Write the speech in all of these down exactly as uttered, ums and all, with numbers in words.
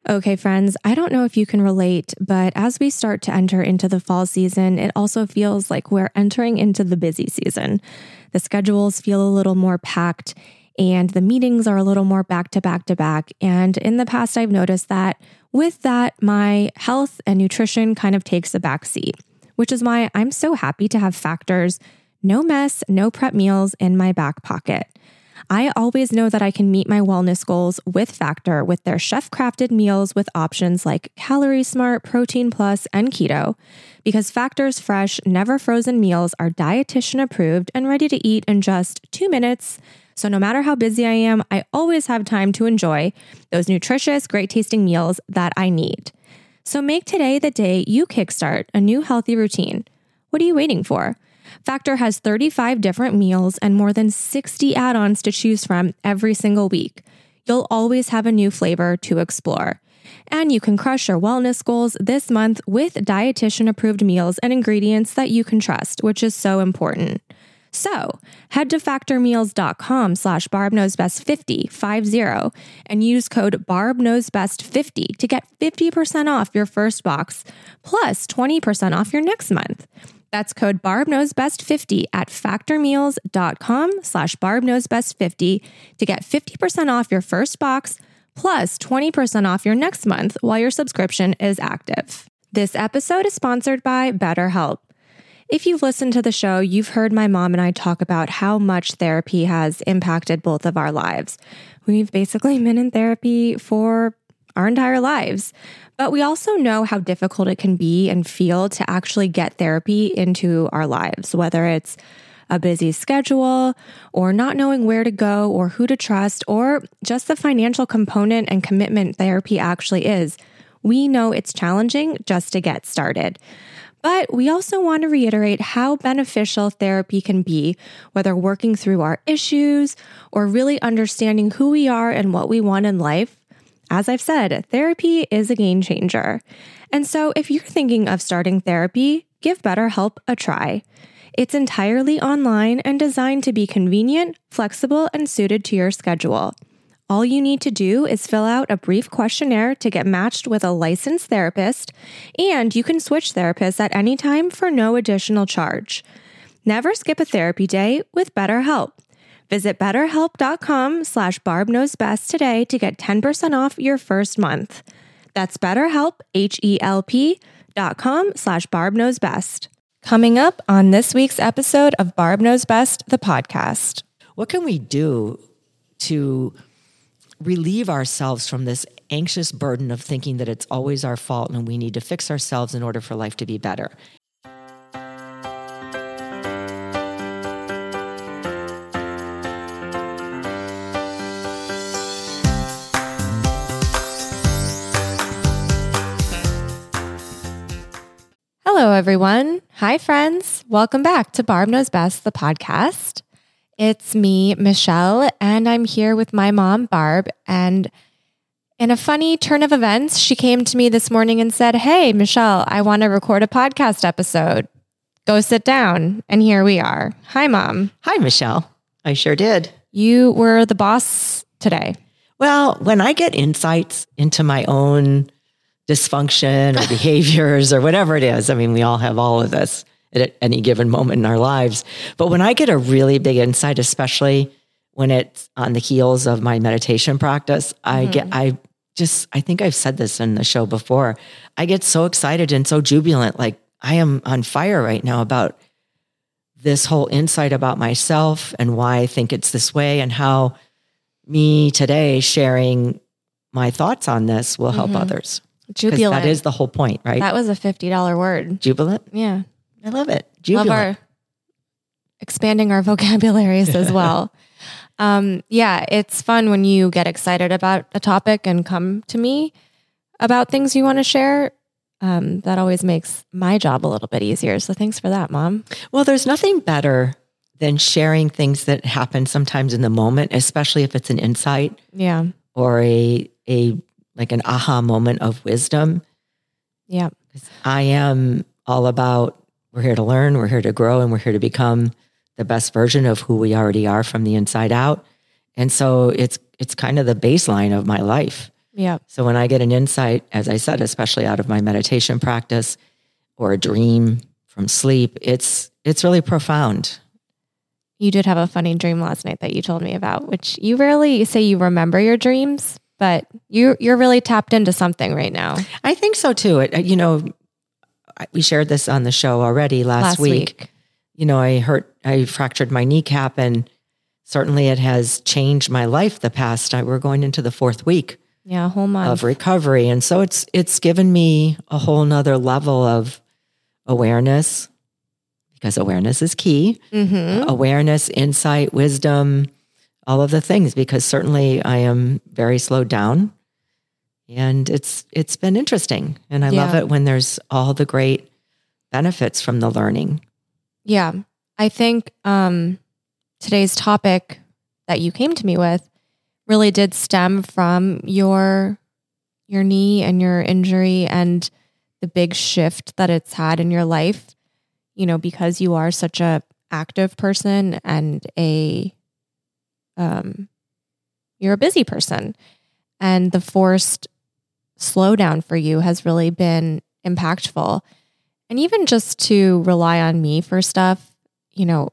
Okay, friends, I don't know if you can relate, but as we start to enter into the fall season, it also feels like we're entering into the busy season. The schedules feel a little more packed and the meetings are a little more back to back to back. And in the past, I've noticed that with that, my health and nutrition kind of takes a back seat, which is why I'm so happy to have Factor's no mess, no prep meals in my back pocket. I always know that I can meet my wellness goals with Factor with their chef-crafted meals with options like Calorie Smart, Protein Plus, and Keto, because Factor's fresh, never frozen meals are dietitian approved and ready to eat in just two minutes. So no matter how busy I am, I always have time to enjoy those nutritious, great tasting meals that I need. So make today the day you kickstart a new healthy routine. What are you waiting for? Factor has thirty-five different meals and more than sixty add-ons to choose from every single week. You'll always have a new flavor to explore. And you can crush your wellness goals this month with dietitian-approved meals and ingredients that you can trust, which is so important. So head to factormeals.com slash barbknowsbest50, five zero, and use code barbknowsbest50 to get fifty percent off your first box plus twenty percent off your next month. That's code barbknowsbest50 at factormeals.com slash barbknowsbest50 to get fifty percent off your first box plus twenty percent off your next month while your subscription is active. This episode is sponsored by BetterHelp. If you've listened to the show, you've heard my mom and I talk about how much therapy has impacted both of our lives. We've basically been in therapy for our entire lives. But we also know how difficult it can be and feel to actually get therapy into our lives, whether it's a busy schedule or not knowing where to go or who to trust, or just the financial component and commitment therapy actually is. We know it's challenging just to get started. But we also want to reiterate how beneficial therapy can be, whether working through our issues or really understanding who we are and what we want in life. As I've said, therapy is a game changer. And so if you're thinking of starting therapy, give BetterHelp a try. It's entirely online and designed to be convenient, flexible, and suited to your schedule. All you need to do is fill out a brief questionnaire to get matched with a licensed therapist, and you can switch therapists at any time for no additional charge. Never skip a therapy day with BetterHelp. Visit betterhelp.com slash barbknowsbest today to get ten percent off your first month. That's BetterHelp, H-E-L-P dot com slash barbknowsbest. Coming up on this week's episode of Barb Knows Best, the podcast. What can we do to relieve ourselves from this anxious burden of thinking that it's always our fault and we need to fix ourselves in order for life to be better? Hello, everyone. Hi, friends. Welcome back to Barb Knows Best, the podcast. It's me, Michelle, and I'm here with my mom, Barb. And in a funny turn of events, she came to me this morning and said, "Hey, Michelle, I want to record a podcast episode. Go sit down." And here we are. Hi, Mom. Hi, Michelle. I sure did. You were the boss today. Well, when I get insights into my own dysfunction or behaviors or whatever it is, I mean, we all have all of this at any given moment in our lives. But when I get a really big insight, especially when it's on the heels of my meditation practice, mm-hmm. I get, I just, I think I've said this in the show before, I get so excited and so jubilant. Like I am on fire right now about this whole insight about myself and why I think it's this way and how me today sharing my thoughts on this will help mm-hmm. others. Jubilant. That is the whole point, right? That was a fifty dollars word. Jubilant? Yeah. I love it. Jubilant. Love our expanding our vocabularies as well. Um, yeah, it's fun when you get excited about a topic and come to me about things you want to share. Um, that always makes my job a little bit easier. So thanks for that, Mom. Well, there's nothing better than sharing things that happen sometimes in the moment, especially if it's an insight. Yeah. Or a a like an aha moment of wisdom. Yeah. I am all about, we're here to learn, we're here to grow, and we're here to become the best version of who we already are from the inside out. And so it's it's kind of the baseline of my life. Yeah. So when I get an insight, as I said, especially out of my meditation practice or a dream from sleep, it's it's really profound. You did have a funny dream last night that you told me about, which you rarely say you remember your dreams, but you you're really tapped into something right now. I think so too. It, you know, we shared this on the show already last, Last week. week. You know, I hurt, I fractured my kneecap, and certainly it has changed my life the past. I, we're going into the fourth week Yeah, a whole month of recovery. And so it's, it's given me a whole nother level of awareness, because awareness is key. Mm-hmm. Awareness, insight, wisdom, all of the things, because certainly I am very slowed down, and it's, it's been interesting. And I Yeah. love it when there's all the great benefits from the learning. Yeah. I think um, today's topic that you came to me with really did stem from your your knee and your injury and the big shift that it's had in your life, you know, because you are such a active person and a um you're a busy person. And the forced slowdown for you has really been impactful. And even just to rely on me for stuff, you know,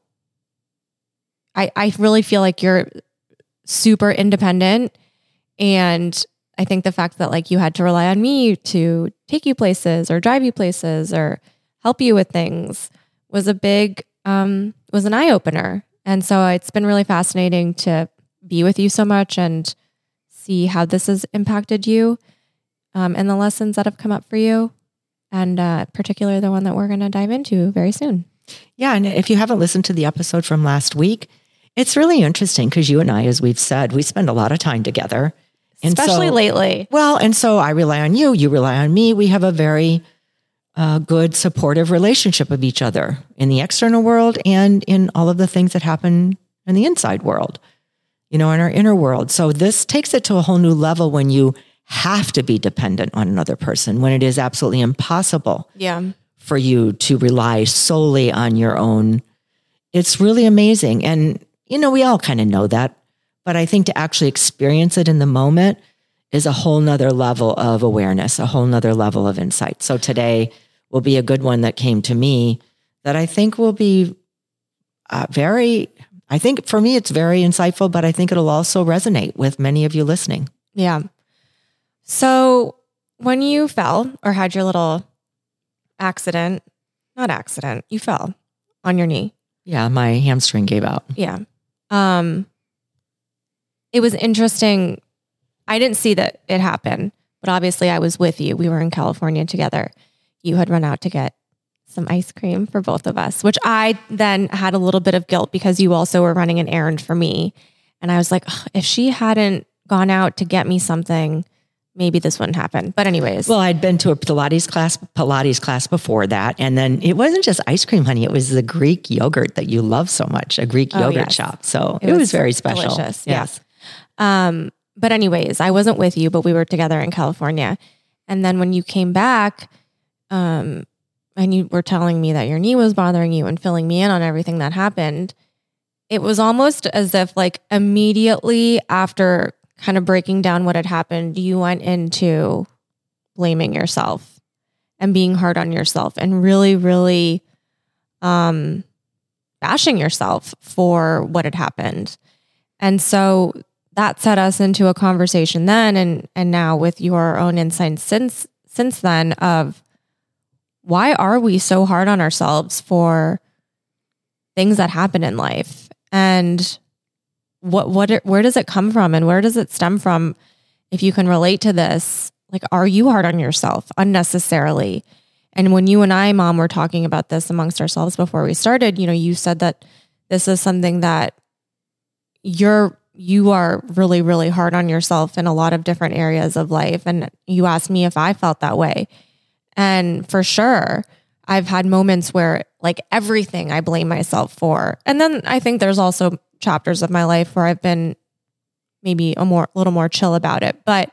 I, I really feel like you're super independent. And I think the fact that like you had to rely on me to take you places or drive you places or help you with things was a big, um, was an eye opener. And so it's been really fascinating to be with you so much and see how this has impacted you um, and the lessons that have come up for you. And uh, particularly the one that we're going to dive into very soon. Yeah. And if you haven't listened to the episode from last week, it's really interesting because you and I, as we've said, we spend a lot of time together. And Especially so, lately. Well, and so I rely on you, you rely on me. We have a very uh, good, supportive relationship of each other in the external world and in all of the things that happen in the inside world, you know, in our inner world. So this takes it to a whole new level when you have to be dependent on another person, when it is absolutely impossible Yeah. for you to rely solely on your own. It's really amazing. And, you know, we all kind of know that, but I think to actually experience it in the moment is a whole nother level of awareness, a whole nother level of insight. So today will be a good one that came to me that I think will be uh, very, I think for me, it's very insightful, but I think it'll also resonate with many of you listening. Yeah. So when you fell or had your little accident, not accident, you fell on your knee. Yeah, my hamstring gave out. Yeah. Um, it was interesting. I didn't see that it happened, but obviously I was with you. We were in California together. You had run out to get some ice cream for both of us, which I then had a little bit of guilt because you also were running an errand for me. And I was like, if she hadn't gone out to get me something, maybe this wouldn't happen. But anyways. Well, I'd been to a Pilates class, Pilates class before that. And then it wasn't just ice cream, honey. It was the Greek yogurt that you love so much, a Greek Oh, yogurt yes. shop. So It it, was, was very special. delicious, Yes. yeah. Um, but anyways, I wasn't with you, but we were together in California. And then when you came back, um, and you were telling me that your knee was bothering you and filling me in on everything that happened, it was almost as if like immediately after kind of breaking down what had happened, you went into blaming yourself and being hard on yourself and really, really um, bashing yourself for what had happened. And so that set us into a conversation then and and now with your own insights since since then of why are we so hard on ourselves for things that happen in life? And what what it, where does it come from and where does it stem from? If you can relate to this, like, are you hard on yourself unnecessarily? And when you and I, Mom, were talking about this amongst ourselves before we started, you know, you said that this is something that you're you are really, really hard on yourself in a lot of different areas of life. And you asked me if I felt that way. And for sure, I've had moments where like everything I blame myself for. And then I think there's also chapters of my life where I've been maybe a more, little more chill about it. But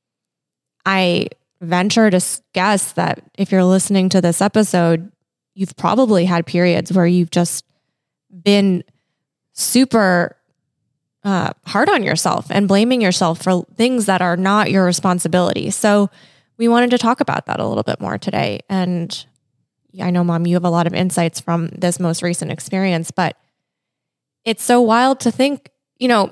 I venture to guess that if you're listening to this episode, you've probably had periods where you've just been super uh, hard on yourself and blaming yourself for things that are not your responsibility. So we wanted to talk about that a little bit more today. And I know, Mom, you have a lot of insights from this most recent experience, but it's so wild to think, you know,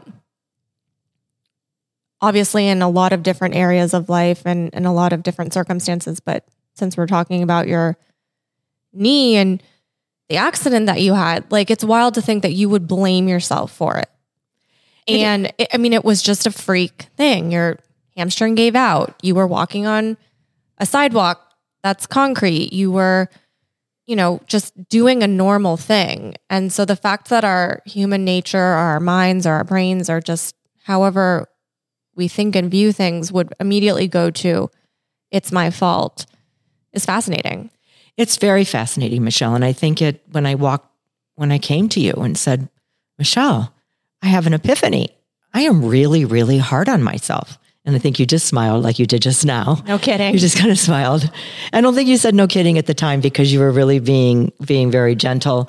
obviously in a lot of different areas of life and, and a lot of different circumstances, but since we're talking about your knee and the accident that you had, like, it's wild to think that you would blame yourself for it. And it, I mean, it was just a freak thing. Your hamstring gave out. You were walking on a sidewalk that's concrete. You were, you know, just doing a normal thing. And so the fact that our human nature, our minds, or our brains are just however we think and view things would immediately go to, it's my fault, is fascinating. It's very fascinating, Michelle. And I think it, when I walked, when I came to you and said, Michelle, I have an epiphany. I am really, really hard on myself. And I think you just smiled like you did just now. No kidding. You just kind of smiled. I don't think you said no kidding at the time because you were really being, being very gentle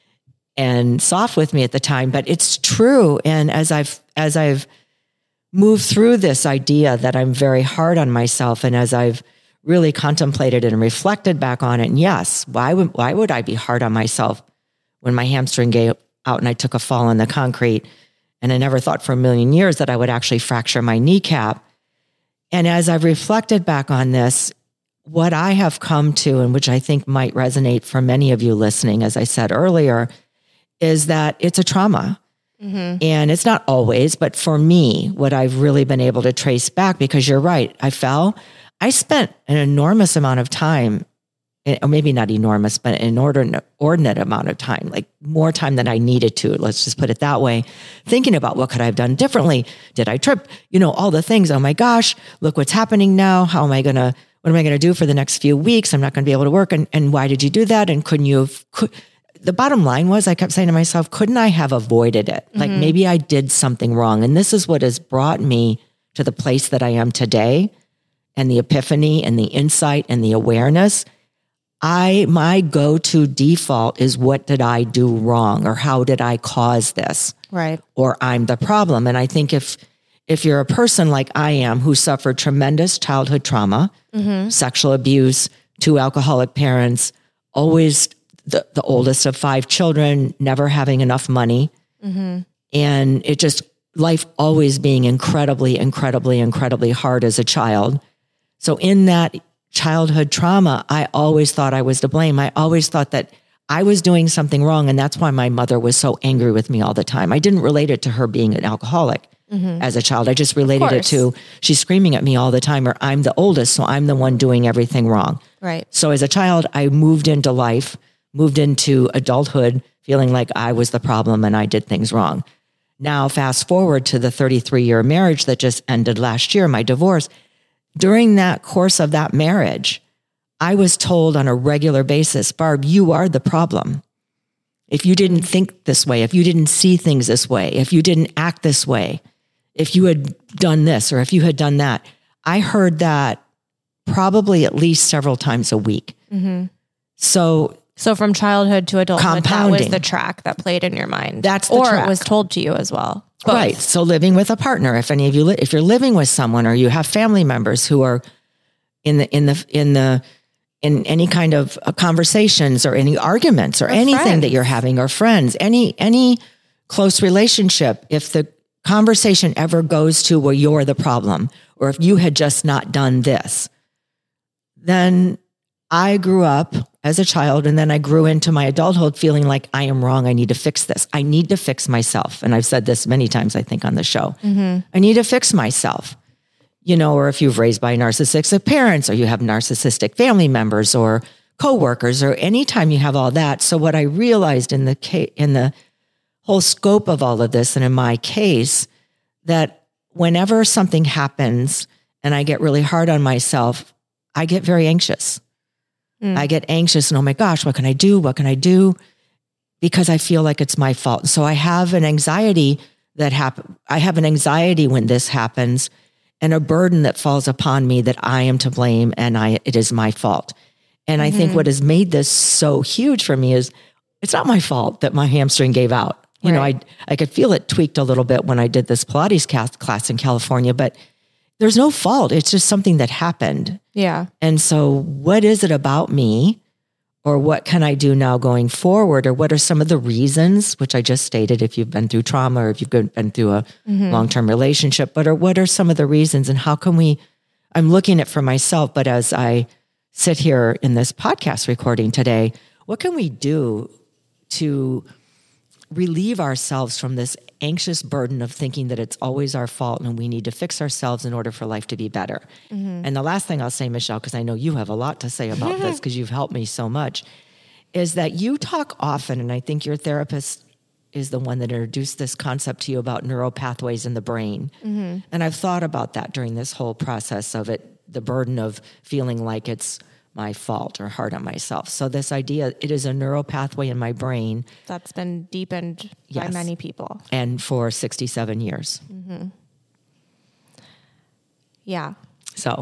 and soft with me at the time, but it's true. And as I've, as I've moved through this idea that I'm very hard on myself, and as I've really contemplated it and reflected back on it, and yes, why would, why would I be hard on myself when my hamstring gave out and I took a fall on the concrete? And I never thought for a million years that I would actually fracture my kneecap. And as I've reflected back on this, what I have come to, and which I think might resonate for many of you listening, as I said earlier, is that it's a trauma. Mm-hmm. And it's not always, but for me, what I've really been able to trace back, because you're right, I fell. I spent an enormous amount of time, or maybe not enormous, but an inordinate, inordinate amount of time, like more time than I needed to, let's just put it that way, thinking about what could I have done differently? Did I trip? You know, all the things. Oh my gosh, look what's happening now. How am I going to, what am I going to do for the next few weeks? I'm not going to be able to work. And, and why did you do that? And couldn't you have, could, the bottom line was, I kept saying to myself, couldn't I have avoided it? Mm-hmm. Like maybe I did something wrong. And this is what has brought me to the place that I am today, and the epiphany and the insight and the awareness. I, my go-to default is, what did I do wrong? Or how did I cause this? Right. Or I'm the problem. And I think if, if you're a person like I am, who suffered tremendous childhood trauma, mm-hmm. sexual abuse, two alcoholic parents, always the, the oldest of five children, never having enough money. Mm-hmm. And it just, life always being incredibly, incredibly, incredibly hard as a child. So in that childhood trauma, I always thought I was to blame. I always thought that I was doing something wrong. And that's why my mother was so angry with me all the time. I didn't relate it to her being an alcoholic mm-hmm. as a child. I just related it to, she's screaming at me all the time, or I'm the oldest, so I'm the one doing everything wrong. Right. So as a child, I moved into life, moved into adulthood, feeling like I was the problem and I did things wrong. Now, fast forward to the thirty-three year marriage that just ended last year, my divorce. During that course of that marriage, I was told on a regular basis, Barb, you are the problem. If you didn't think this way, if you didn't see things this way, if you didn't act this way, if you had done this or if you had done that, I heard that probably at least several times a week. Mm-hmm. So, so from childhood to adulthood, that was compounding. the track that played in your mind. That's the or track. It was told to you as well. Both. Right. So living with a partner, if any of you, li- if you're living with someone, or you have family members who are in the, in the, in the, in any kind of uh, conversations or any arguments or, or anything friends. that you're having, or friends, any, any close relationship, if the conversation ever goes to, well, you're the problem, or if you had just not done this, then I grew up as a child, and then I grew into my adulthood feeling like I am wrong. I need to fix this. I need to fix myself. And I've said this many times, I think, on the show. Mm-hmm. I need to fix myself. You know, or if you've raised by narcissistic parents, or you have narcissistic family members or coworkers, or anytime you have all that. So what I realized in the ca- in the whole scope of all of this, and in my case, that whenever something happens and I get really hard on myself, I get very anxious. Mm. I get anxious and, oh my gosh, what can I do? What can I do? Because I feel like it's my fault. So I have an anxiety that happen. I have an anxiety when this happens, and a burden that falls upon me that I am to blame and I it is my fault. And mm-hmm. I think what has made this so huge for me is, it's not my fault that my hamstring gave out. You Right. know, I I could feel it tweaked a little bit when I did this Pilates class, class in California, but there's no fault. It's just something that happened. Yeah. And so what is it about me, or what can I do now going forward? Or what are some of the reasons, which I just stated, if you've been through trauma or if you've been through a Mm-hmm. long-term relationship, but are, what are some of the reasons, and how can we, I'm looking at for myself, but as I sit here in this podcast recording today, what can we do to relieve ourselves from this anxious burden of thinking that it's always our fault and we need to fix ourselves in order for life to be better? Mm-hmm. And the last thing I'll say, Michelle, because I know you have a lot to say about this because you've helped me so much, is that you talk often, and I think your therapist is the one that introduced this concept to you about neural pathways in the brain. Mm-hmm. And I've thought about that during this whole process of it, the burden of feeling like it's my fault or hard on myself. So this idea, it is a neural pathway in my brain. That's been deepened by Yes. many people. And for sixty-seven years. Mm-hmm. Yeah. So,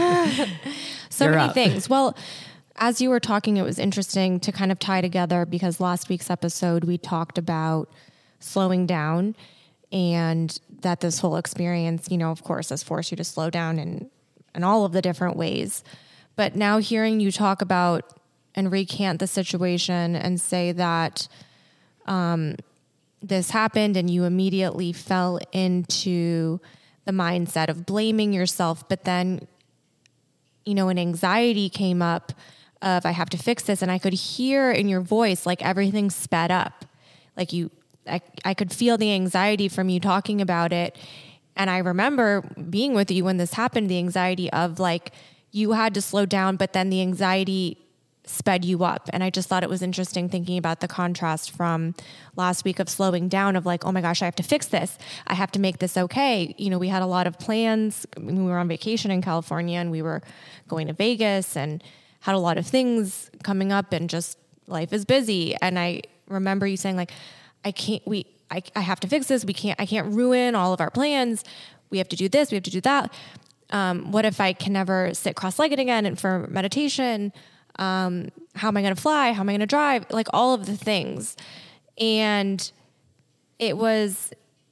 So You're many up. things. Well, as you were talking, it was interesting to kind of tie together, because last week's episode, we talked about slowing down, and that this whole experience, you know, of course, has forced you to slow down in, in all of the different ways. But now hearing you talk about and recant the situation and say that um, this happened and you immediately fell into the mindset of blaming yourself, but then, you know, an anxiety came up of, I have to fix this. And I could hear in your voice, like everything sped up. Like you, I, I could feel the anxiety from you talking about it. And I remember being with you when this happened, the anxiety of like, you had to slow down, but then the anxiety sped you up. And I just thought it was interesting thinking about the contrast from last week of slowing down, of like, oh my gosh, I have to fix this. I have to make this okay. You know, we had a lot of plans. We were on vacation in California and we were going to Vegas and had a lot of things coming up, and just life is busy. And I remember you saying like, I can't, we, I, I have to fix this. We can't, I can't ruin all of our plans. We have to do this. We have to do that. Um, what if I can never sit cross-legged again and for meditation? Um, how am I going to fly? How am I going to drive? Like all of the things. And it was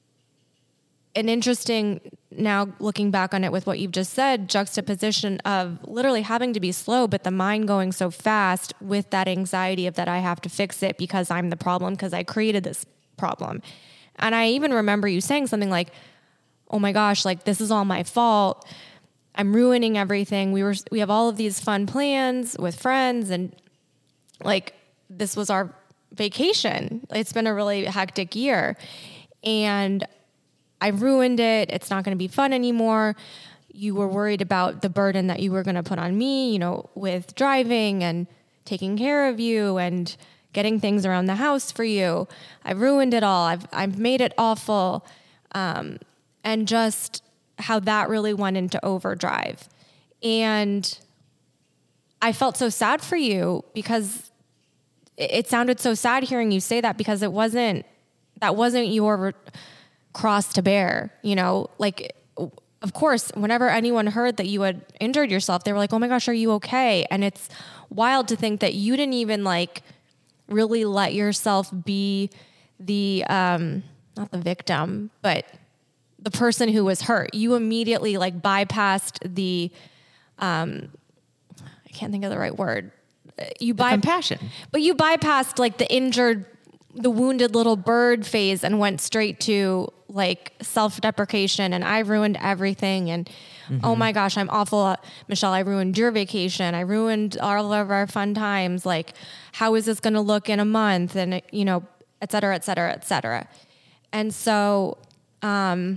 an interesting, now looking back on it with what you've just said, juxtaposition of literally having to be slow, but the mind going so fast with that anxiety of that I have to fix it because I'm the problem, because I created this problem. And I even remember you saying something like, oh my gosh, like this is all my fault. I'm ruining everything. We were, we have all of these fun plans with friends, and like, this was our vacation. It's been a really hectic year and I ruined it. It's not going to be fun anymore. You were worried about the burden that you were going to put on me, you know, with driving and taking care of you and getting things around the house for you. I ruined it all. I've, I've made it awful. Um, and just how that really went into overdrive. And I felt so sad for you, because it, it sounded so sad hearing you say that, because it wasn't, that wasn't your re- cross to bear, you know, like, of course, whenever anyone heard that you had injured yourself, they were like, oh my gosh, are you okay? And it's wild to think that you didn't even like really let yourself be the, um, not the victim, but the person who was hurt. You immediately like bypassed the, um, I can't think of the right word. You by compassion, but you bypassed like the injured, the wounded little bird phase and went straight to like self-deprecation. And I ruined everything. And mm-hmm. oh my gosh, I'm awful. Michelle, I ruined your vacation. I ruined all of our fun times. Like, how is this going to look in a month? And, you know, et cetera, et cetera, et cetera. And so, um,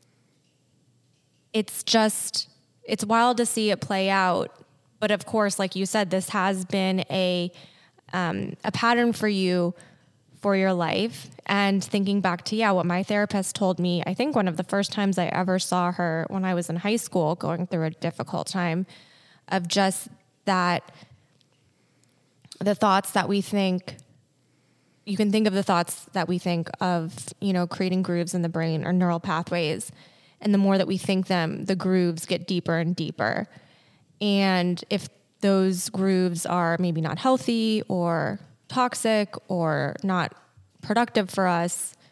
it's just, it's wild to see it play out. But of course, like you said, this has been a, um, a pattern for you for your life. And thinking back to, yeah, what my therapist told me, I think one of the first times I ever saw her when I was in high school going through a difficult time, of just that the thoughts that we think, you can think of the thoughts that we think of, you know, creating grooves in the brain or neural pathways. And the more that we think them, the grooves get deeper and deeper. And if those grooves are maybe not healthy or toxic or not productive for us,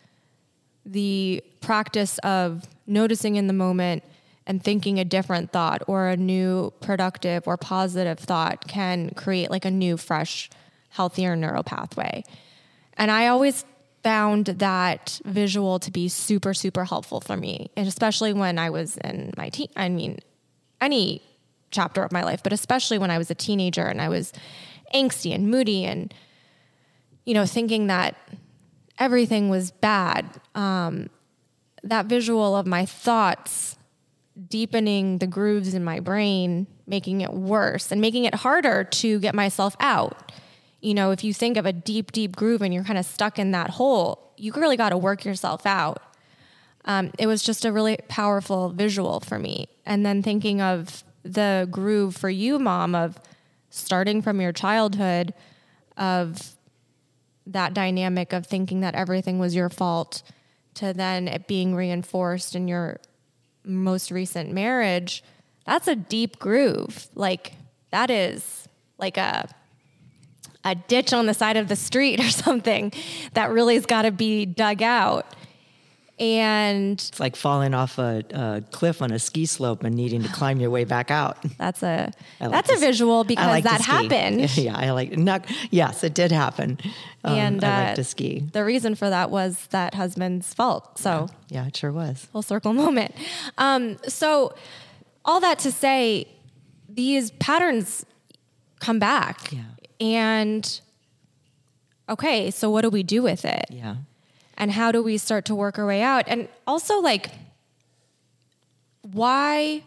the practice of noticing in the moment and thinking a different thought or a new productive or positive thought can create like a new, fresh, healthier neural pathway. And I always found that visual to be super, super helpful for me. And especially when I was in my teen, I mean, any chapter of my life, but especially when I was a teenager and I was angsty and moody and, you know, thinking that everything was bad. Um, that visual of my thoughts deepening the grooves in my brain, making it worse and making it harder to get myself out. You know, if you think of a deep, deep groove and you're kind of stuck in that hole, you really got to work yourself out. Um, it was just a really powerful visual for me. And then thinking of the groove for you, Mom, of starting from your childhood, of that dynamic of thinking that everything was your fault, to then it being reinforced in your most recent marriage. That's a deep groove. Like that is like a a ditch on the side of the street or something that really has got to be dug out. And it's like falling off a, a cliff on a ski slope and needing to climb your way back out. That's a like that's a to, visual because like that happened. Yeah, I like not. Yes, it did happen. Um, and uh, I like to ski. The reason for that was that husband's fault. So yeah, yeah it sure was. Full circle moment. Um, so all that to say, these patterns come back. Yeah. And okay, so what do we do with it? Yeah. And how do we start to work our way out? And also, like, why,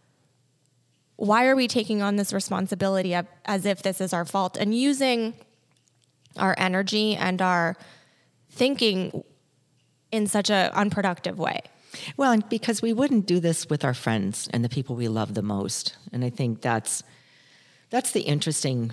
why are we taking on this responsibility of, as if this is our fault and using our energy and our thinking in such an unproductive way? Well, and because we wouldn't do this with our friends and the people we love the most. And I think that's that's the interesting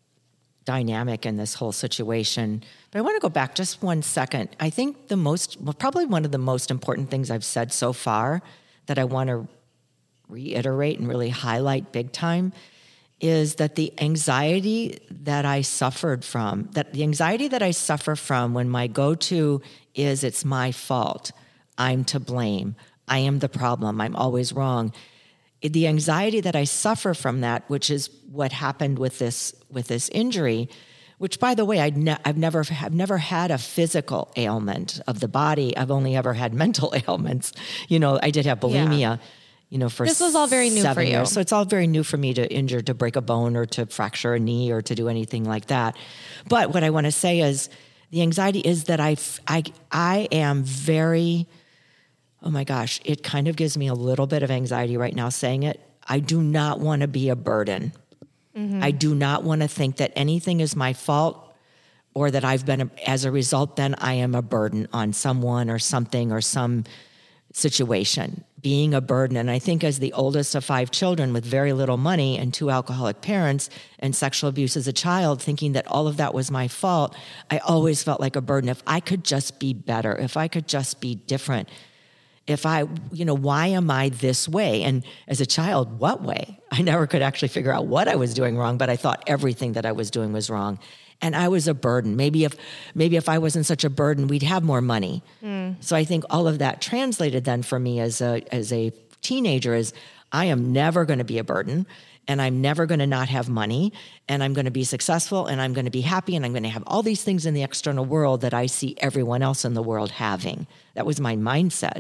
dynamic in this whole situation. But I want to go back just one second. I think the most, well, probably one of the most important things I've said so far that I want to reiterate and really highlight big time is that the anxiety that I suffered from, that the anxiety that I suffer from when my go-to is it's my fault, I'm to blame, I am the problem, I'm always wrong. The anxiety that I suffer from that, which is what happened with this with this injury, which, by the way, I'd ne- I've never I've never had a physical ailment of the body. I've only ever had mental ailments. You know, I did have bulimia. Yeah. You know, for this was all very new seven for you. years. So it's all very new for me to injure, to break a bone, or to fracture a knee, or to do anything like that. But what I want to say is, the anxiety is that I I I am very. Oh my gosh, it kind of gives me a little bit of anxiety right now saying it. I do not want to be a burden. Mm-hmm. I do not want to think that anything is my fault or that I've been, a, as a result, then I am a burden on someone or something or some situation. Being a burden. And I think as the oldest of five children with very little money and two alcoholic parents and sexual abuse as a child, thinking that all of that was my fault, I always felt like a burden. If I could just be better, if I could just be different, If I, you know, why am I this way? And as a child, what way? I never could actually figure out what I was doing wrong, but I thought everything that I was doing was wrong. And I was a burden. Maybe if, maybe if I wasn't such a burden, we'd have more money. Mm. So I think all of that translated then for me as a, as a teenager is I am never going to be a burden, and I'm never going to not have money, and I'm going to be successful, and I'm going to be happy, and I'm going to have all these things in the external world that I see everyone else in the world having. That was my mindset.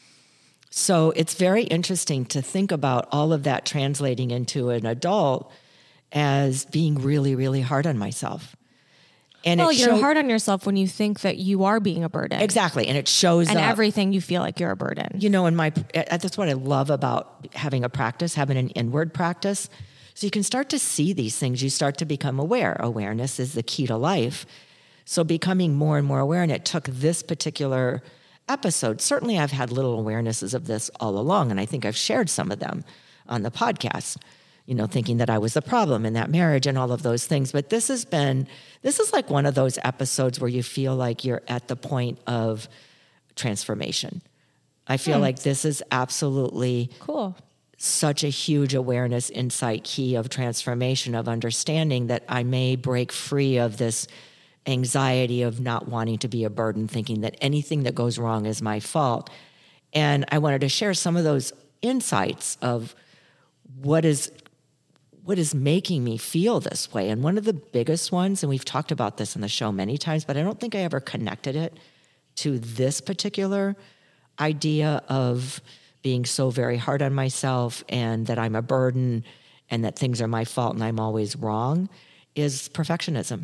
So it's very interesting to think about all of that translating into an adult as being really, really hard on myself. And well, it you're show- hard on yourself when you think that you are being a burden. Exactly. And it shows and up. And everything you feel like you're a burden. You know, in my, that's what I love about having a practice, having an inward practice. So you can start to see these things. You start to become aware. Awareness is the key to life. So becoming more and more aware. And it took this particular episode. Certainly I've had little awarenesses of this all along, and I think I've shared some of them on the podcast, you know, thinking that I was the problem in that marriage and all of those things. But this has been, this is like one of those episodes where you feel like you're at the point of transformation. I feel hmm. like this is absolutely cool. Such a huge awareness, insight, key of transformation, of understanding that I may break free of this anxiety of not wanting to be a burden, thinking that anything that goes wrong is my fault. And I wanted to share some of those insights of what is what is making me feel this way. And one of the biggest ones, and we've talked about this in the show many times, but I don't think I ever connected it to this particular idea of being so very hard on myself and that I'm a burden and that things are my fault and I'm always wrong, is perfectionism.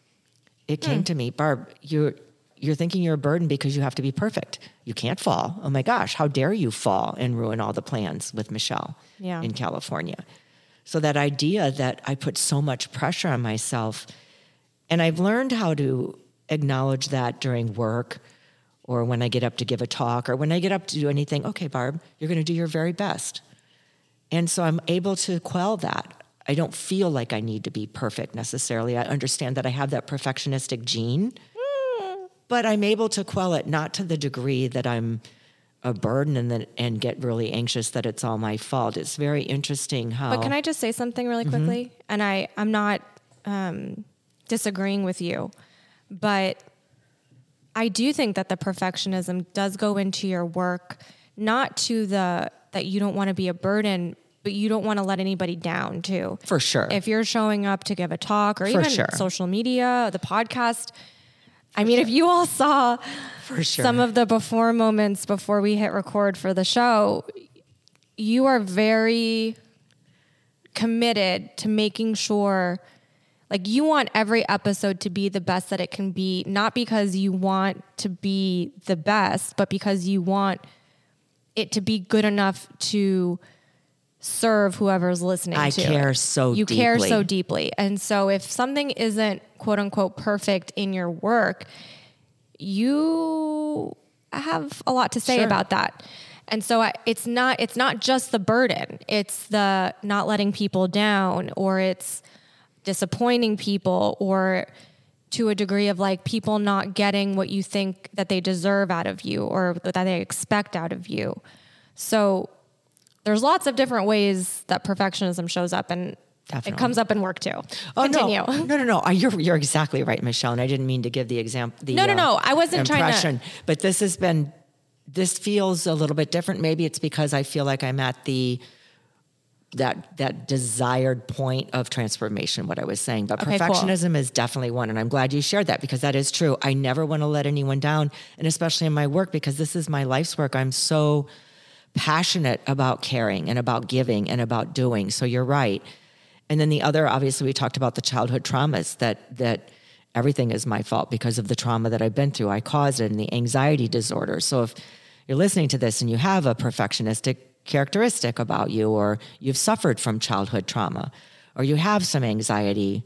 It came mm. to me, Barb, you're, you're thinking you're a burden because you have to be perfect. You can't fall. Oh my gosh, how dare you fall and ruin all the plans with Michelle yeah. in California. So that idea that I put so much pressure on myself, and I've learned how to acknowledge that during work or when I get up to give a talk or when I get up to do anything. Okay, Barb, you're going to do your very best. And so I'm able to quell that. I don't feel like I need to be perfect necessarily. I understand that I have that perfectionistic gene, mm. but I'm able to quell it, not to the degree that I'm a burden and then and get really anxious that it's all my fault. It's very interesting how... But can I just say something really quickly? Mm-hmm. And I, I'm not um, disagreeing with you, but I do think that the perfectionism does go into your work, not to the, that you don't want to be a burden, but you don't want to let anybody down too. For sure. If you're showing up to give a talk or For even sure. social media, the podcast... I mean, if you all saw for sure. some of the before moments before we hit record for the show, you are very committed to making sure, like, you want every episode to be the best that it can be, not because you want to be the best, but because you want it to be good enough to serve whoever's listening I to care it. so you deeply. You care so deeply. And so if something isn't quote unquote perfect in your work, you have a lot to say sure. about that. And so I, it's not, it's not just the burden. It's the not letting people down, or it's disappointing people, or to a degree of like people not getting what you think that they deserve out of you or that they expect out of you. So there's lots of different ways that perfectionism shows up, and Definitely. It comes up in work too. Oh, Continue. No, no, no, no. You're you're exactly right, Michelle. And I didn't mean to give the example. The, no, no, no. I wasn't impression, trying to. But this has been. This feels a little bit different. Maybe it's because I feel like I'm at the that that desired point of transformation. What I was saying, but okay, perfectionism cool. is definitely one, and I'm glad you shared that because that is true. I never want to let anyone down, and especially in my work because this is my life's work. I'm so passionate about caring and about giving and about doing. So you're right. And then the other, obviously, we talked about the childhood traumas that that everything is my fault because of the trauma that I've been through. I caused it, and the anxiety disorder. So if you're listening to this and you have a perfectionistic characteristic about you, or you've suffered from childhood trauma, or you have some anxiety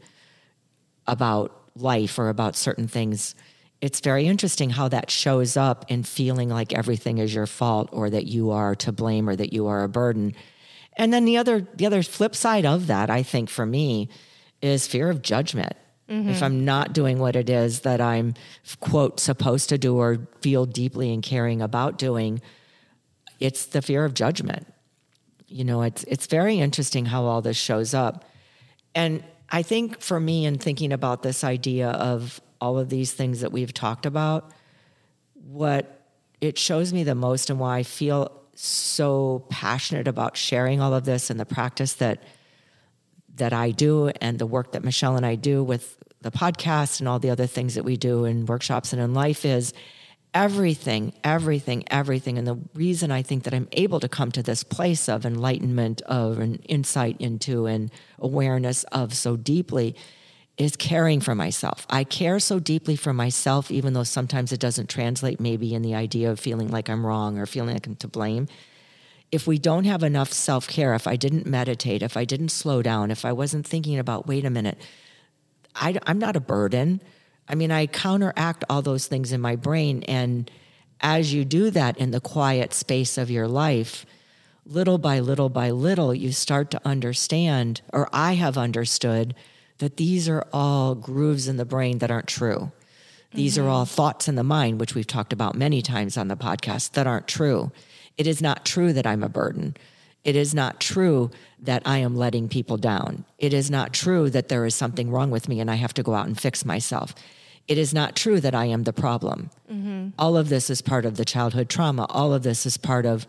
about life or about certain things, it's very interesting how that shows up in feeling like everything is your fault, or that you are to blame, or that you are a burden. And then the other the other flip side of that, I think for me, is fear of judgment. Mm-hmm. If I'm not doing what it is that I'm, quote, supposed to do or feel deeply and caring about doing, it's the fear of judgment. You know, it's it's very interesting how all this shows up. And I think for me, in thinking about this idea of all of these things that we've talked about, what it shows me the most and why I feel so passionate about sharing all of this and the practice that that I do and the work that Michelle and I do with the podcast and all the other things that we do in workshops and in life is everything, everything, everything. And the reason I think that I'm able to come to this place of enlightenment, of an insight into and awareness of so deeply is caring for myself. I care so deeply for myself, even though sometimes it doesn't translate maybe in the idea of feeling like I'm wrong or feeling like I'm to blame. If we don't have enough self-care, if I didn't meditate, if I didn't slow down, if I wasn't thinking about, wait a minute, I, I'm not a burden. I mean, I counteract all those things in my brain. And as you do that in the quiet space of your life, little by little by little, you start to understand, or I have understood, that these are all grooves in the brain that aren't true. These mm-hmm. are all thoughts in the mind, which we've talked about many times on the podcast, that aren't true. It is not true that I'm a burden. It is not true that I am letting people down. It is not true that there is something wrong with me and I have to go out and fix myself. it is not true that I am the problem. Mm-hmm. All of this is part of the childhood trauma. All of this is part of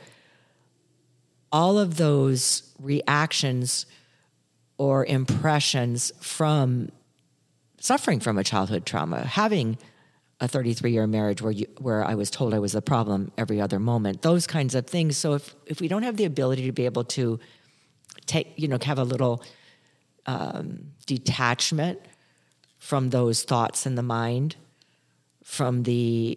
all of those reactions or impressions from suffering from a childhood trauma, having a thirty-three-year marriage where you, where I was told I was the problem every other moment, those kinds of things. So if, if we don't have the ability to be able to take, you know, have a little um, detachment from those thoughts in the mind, from the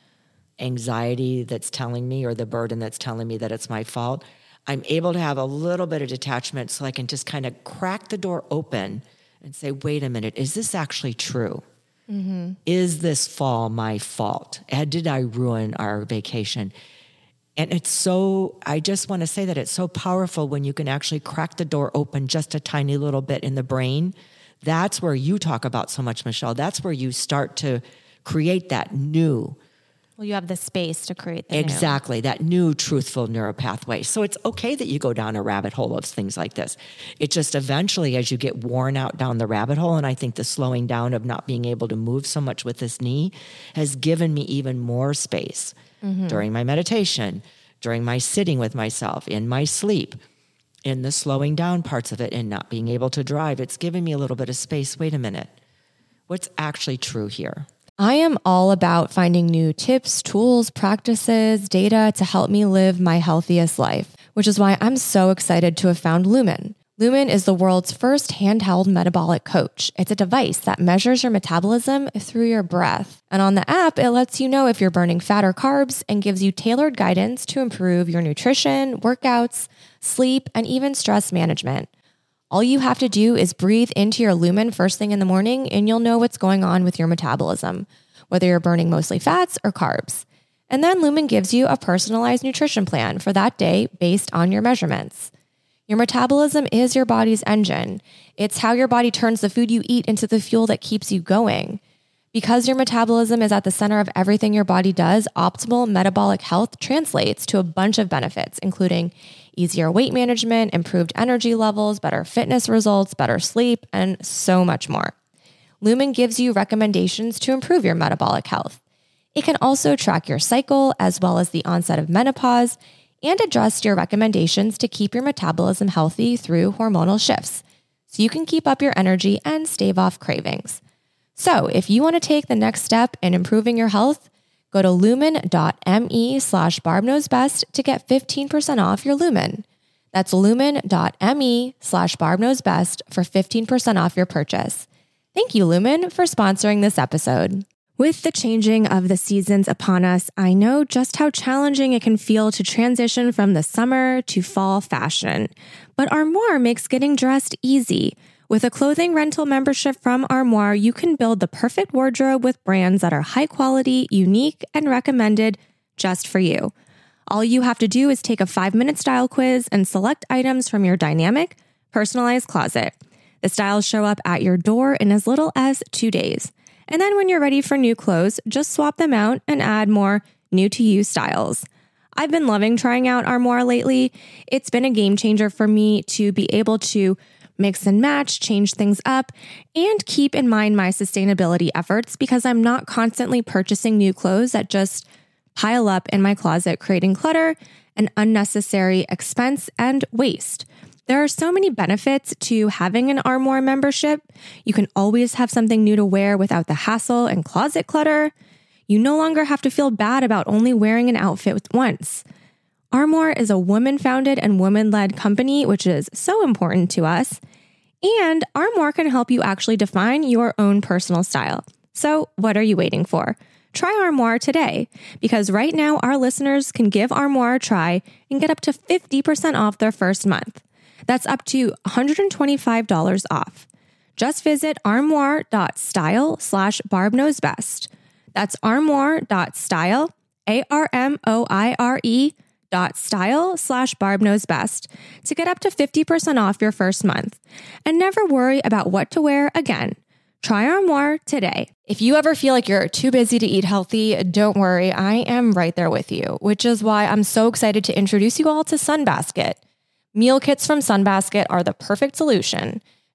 anxiety that's telling me or the burden that's telling me that it's my fault, I'm able to have a little bit of detachment so I can just kind of crack the door open and say, wait a minute, is this actually true? Mm-hmm. Is this fall my fault? And did I ruin our vacation? And it's so, I just want to say that it's so powerful when you can actually crack the door open just a tiny little bit in the brain. That's where you talk about so much, Michelle. That's where you start to create that new. Well, you have the space to create the Exactly, new. that new truthful neuropathway. So it's okay that you go down a rabbit hole of things like this. It just eventually, as you get worn out down the rabbit hole, and I think the slowing down of not being able to move so much with this knee has given me even more space mm-hmm. during my meditation, during my sitting with myself, in my sleep, in the slowing down parts of it and not being able to drive. It's given me a little bit of space. Wait a minute. What's actually true here? I am all about finding new tips, tools, practices, data to help me live my healthiest life, which is why I'm so excited to have found Lumen. Lumen is the world's first handheld metabolic coach. It's a device that measures your metabolism through your breath. And on the app, it lets you know if you're burning fat or carbs and gives you tailored guidance to improve your nutrition, workouts, sleep, and even stress management. All you have to do is breathe into your Lumen first thing in the morning, and you'll know what's going on with your metabolism, whether you're burning mostly fats or carbs. And then Lumen gives you a personalized nutrition plan for that day based on your measurements. Your metabolism is your body's engine. It's how your body turns the food you eat into the fuel that keeps you going. Because your metabolism is at the center of everything your body does, optimal metabolic health translates to a bunch of benefits, including easier weight management, improved energy levels, better fitness results, better sleep, and so much more. Lumen gives you recommendations to improve your metabolic health. It can also track your cycle as well as the onset of menopause and adjust your recommendations to keep your metabolism healthy through hormonal shifts, so you can keep up your energy and stave off cravings. So if you want to take the next step in improving your health, go to lumen.me slash barbknowsbest to get fifteen percent off your Lumen. That's lumen.me slash barbknowsbest for fifteen percent off your purchase. Thank you, Lumen, for sponsoring this episode. With the changing of the seasons upon us, I know just how challenging it can feel to transition from the summer to fall fashion. But Armoire makes getting dressed easy. With a clothing rental membership from Armoire, you can build the perfect wardrobe with brands that are high quality, unique, and recommended just for you. All you have to do is take a five-minute style quiz and select items from your dynamic, personalized closet. The styles show up at your door in as little as two days. And then when you're ready for new clothes, just swap them out and add more new-to-you styles. I've been loving trying out Armoire lately. It's been a game changer for me to be able to mix and match, change things up, and keep in mind my sustainability efforts because I'm not constantly purchasing new clothes that just pile up in my closet, creating clutter and unnecessary expense and waste. There are so many benefits to having an Armoire membership. You can always have something new to wear without the hassle and closet clutter. You no longer have to feel bad about only wearing an outfit once. Armoire is a woman-founded and woman-led company, which is so important to us. And Armoire can help you actually define your own personal style. So what are you waiting for? Try Armoire today, because right now our listeners can give Armoire a try and get up to fifty percent off their first month. That's up to one hundred twenty-five dollars off. Just visit armoire.style slash barbknowsbest. That's armoire.style, A R M O I R E dot style slash barbknowsbest to get up to fifty percent off your first month. And never worry about what to wear again. Try Armoire today. If you ever feel like you're too busy to eat healthy, don't worry, I am right there with you, which is why I'm so excited to introduce you all to Sunbasket. Meal kits from Sunbasket are the perfect solution.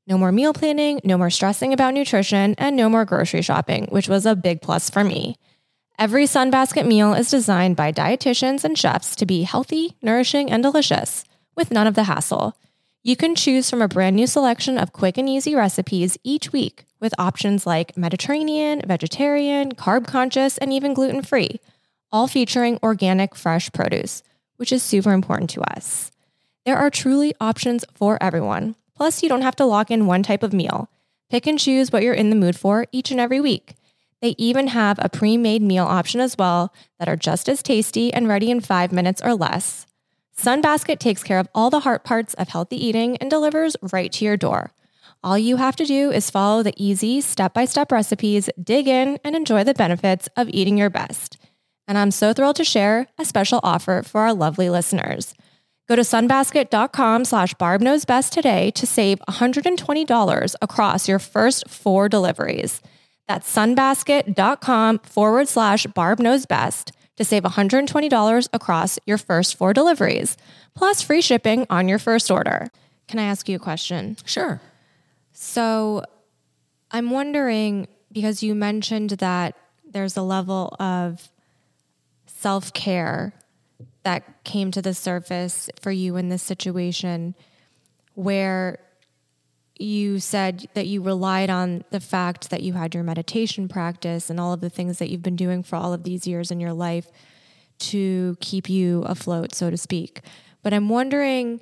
No more meal planning, no more stressing about nutrition, and no more grocery shopping, which was a big plus for me. Every Sunbasket meal is designed by dietitians and chefs to be healthy, nourishing, and delicious, with none of the hassle. You can choose from a brand new selection of quick and easy recipes each week, with options like Mediterranean, vegetarian, carb-conscious, and even gluten-free, all featuring organic, fresh produce, which is super important to us. There are truly options for everyone. Plus, you don't have to lock in one type of meal. Pick and choose what you're in the mood for each and every week. They even have a pre-made meal option as well that are just as tasty and ready in five minutes or less. Sunbasket takes care of all the hard parts of healthy eating and delivers right to your door. All you have to do is follow the easy step-by-step recipes, dig in, and enjoy the benefits of eating your best. And I'm so thrilled to share a special offer for our lovely listeners. Go to sunbasket.com slash barbknowsbest today to save one hundred twenty dollars across your first four deliveries. That's sunbasket.com forward slash barbknowsbest to save one hundred twenty dollars across your first four deliveries, plus free shipping on your first order. Can I ask you a question? Sure. So I'm wondering, because you mentioned that there's a level of self-care that came to the surface for you in this situation, where you said that you relied on the fact that you had your meditation practice and all of the things that you've been doing for all of these years in your life to keep you afloat, so to speak. But I'm wondering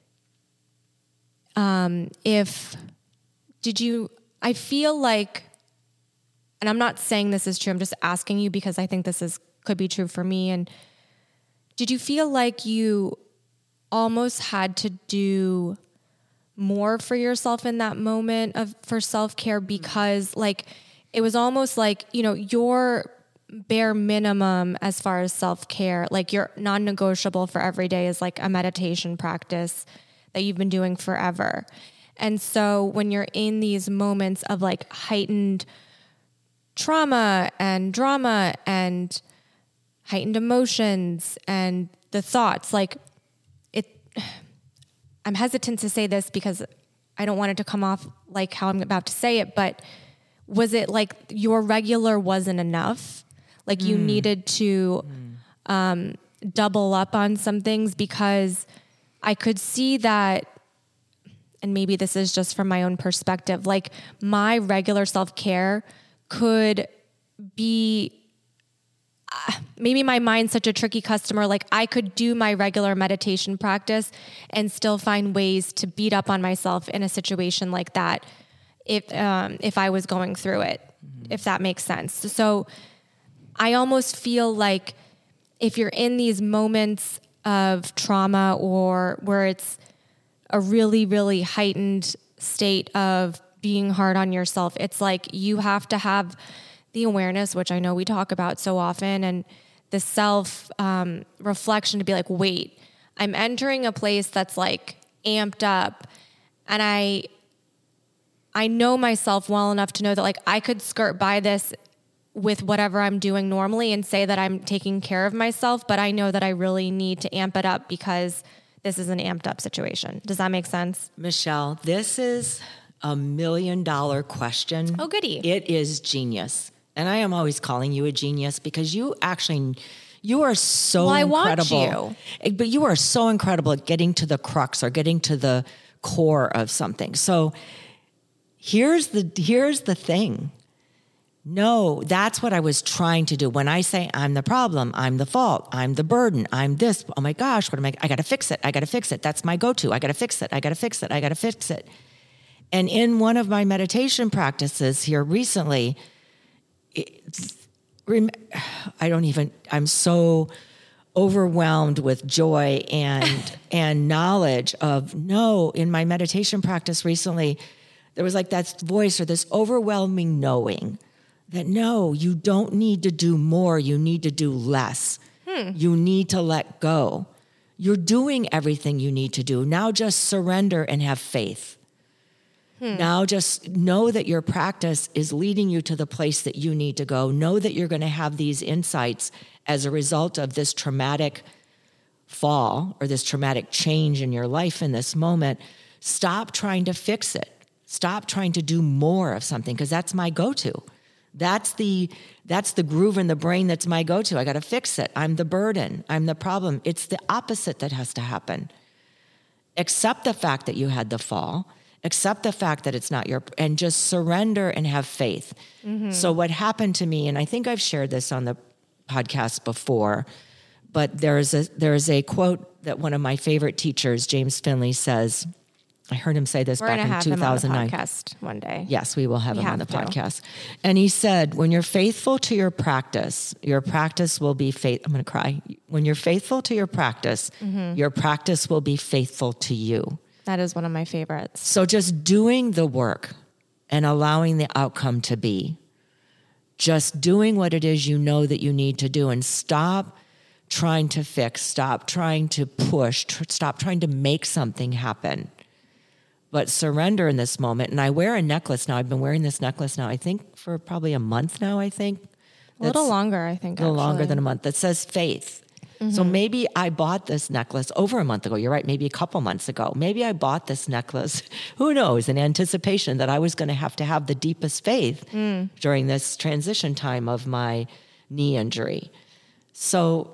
um, if, did you, I feel like, and I'm not saying this is true, I'm just asking you because I think this is could be true for me. And did you feel like you almost had to do more for yourself in that moment of for self-care because like it was almost like, you know, your bare minimum as far as self-care, like your non-negotiable for every day is like a meditation practice that you've been doing forever. And so when you're in these moments of like heightened trauma and drama and heightened emotions and the thoughts, like it, I'm hesitant to say this because I don't want it to come off like how I'm about to say it, but was it like your regular wasn't enough? Like you mm. needed to mm. um, double up on some things? Because I could see that, and maybe this is just from my own perspective, like my regular self-care could be, uh, maybe my mind's such a tricky customer, like I could do my regular meditation practice and still find ways to beat up on myself in a situation like that if um, if I was going through it, mm-hmm. if that makes sense. So I almost feel like if you're in these moments of trauma or where it's a really, really heightened state of being hard on yourself, it's like you have to have the awareness, which I know we talk about so often, and the self um, reflection to be like, wait, I'm entering a place that's like amped up, and I I know myself well enough to know that like I could skirt by this with whatever I'm doing normally and say that I'm taking care of myself, but I know that I really need to amp it up because this is an amped up situation. Does that make sense? Michelle, this is a million dollar question. Oh, goody. It is genius. And I am always calling you a genius because you actually, you are so well, I incredible. Want you. But you are so incredible at getting to the crux or getting to the core of something. So here's the, here's the thing. No, that's what I was trying to do. When I say I'm the problem, I'm the fault, I'm the burden, I'm this, oh my gosh, what am I, I got to fix it. I got to fix it. That's my go-to. I got to fix it. I got to fix it. I got to fix it. And in one of my meditation practices here recently, it, I don't even, I'm so overwhelmed with joy and, and knowledge of no, in my meditation practice recently, there was like that voice or this overwhelming knowing that no, you don't need to do more. You need to do less. Hmm. You need to let go. You're doing everything you need to do. Now just surrender and have faith. Hmm. Now just know that your practice is leading you to the place that you need to go. Know that you're going to have these insights as a result of this traumatic fall or this traumatic change in your life in this moment. Stop trying to fix it. Stop trying to do more of something, because that's my go-to. That's the that's the groove in the brain that's my go-to. I got to fix it. I'm the burden. I'm the problem. It's the opposite that has to happen. Accept the fact that you had the fall. Accept the fact that it's not your, and just surrender and have faith. Mm-hmm. So what happened to me, and I think I've shared this on the podcast before, but there's a there's a quote that one of my favorite teachers, James Finley, says. I heard him say this We're back in two thousand nine. We're going to have him on the podcast one day. Yes, we will have we him have on the to. podcast. And he said, when you're faithful to your practice, your practice will be faith. I'm going to cry. When you're faithful to your practice, mm-hmm. your practice will be faithful to you. That is one of my favorites. So just doing the work and allowing the outcome to be, just doing what it is you know that you need to do, and stop trying to fix, stop trying to push, tr- stop trying to make something happen. But surrender in this moment. And I wear a necklace now. I've been wearing this necklace now, I think, for probably a month now, I think. A little longer, I think, A little actually. longer than a month. That says faith. Mm-hmm. So maybe I bought this necklace over a month ago. You're right, maybe a couple months ago. Maybe I bought this necklace, who knows, in anticipation that I was going to have to have the deepest faith mm. during this transition time of my knee injury. So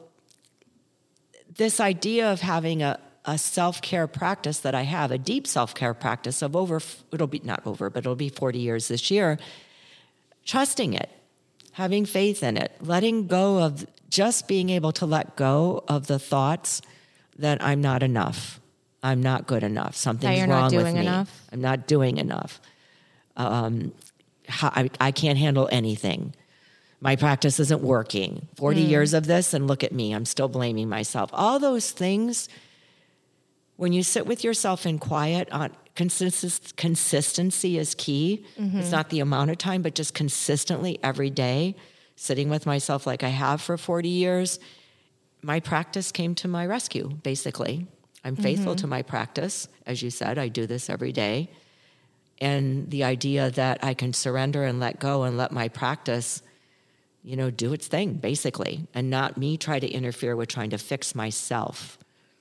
this idea of having a a self-care practice that I have, a deep self-care practice of over, it'll be not over, but it'll be forty years this year, trusting it, having faith in it, letting go of, just being able to let go of the thoughts that I'm not enough, I'm not good enough, something's you're wrong not doing with me, enough. I'm not doing enough, um, I, I can't handle anything. My practice isn't working. forty mm. years of this, and look at me, I'm still blaming myself. All those things. When you sit with yourself in quiet, on consist- consistency is key. Mm-hmm. It's not the amount of time, but just consistently every day, sitting with myself like I have for forty years, my practice came to my rescue, basically. I'm faithful mm-hmm. to my practice. As you said, I do this every day. And the idea that I can surrender and let go and let my practice, you know, do its thing, basically, and not me try to interfere with trying to fix myself.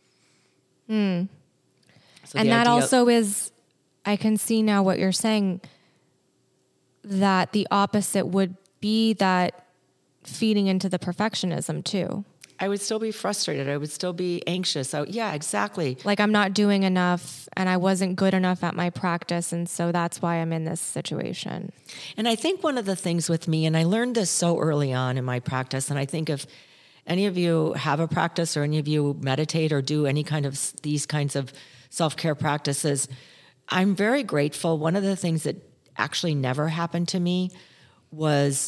Mm. So and that also is, I can see now what you're saying, that the opposite would be that feeding into the perfectionism too. I would still be frustrated. I would still be anxious. So yeah, exactly. Like I'm not doing enough and I wasn't good enough at my practice. And so that's why I'm in this situation. And I think one of the things with me, and I learned this so early on in my practice, and I think if any of you have a practice or any of you meditate or do any kind of these kinds of self-care practices, I'm very grateful. One of the things that actually never happened to me was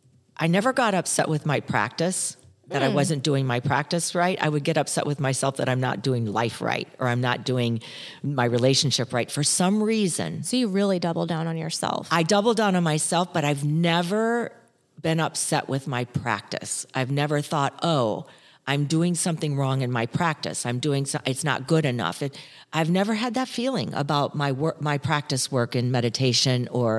I never got upset with my practice, that mm. I wasn't doing my practice right. I would get upset with myself that I'm not doing life right or I'm not doing my relationship right for some reason. So you really double down on yourself. I double down on myself, but I've never been upset with my practice. I've never thought, oh, I'm doing something wrong in my practice. I'm doing so, it's not good enough. It, I've never had that feeling about my work, my practice work in meditation or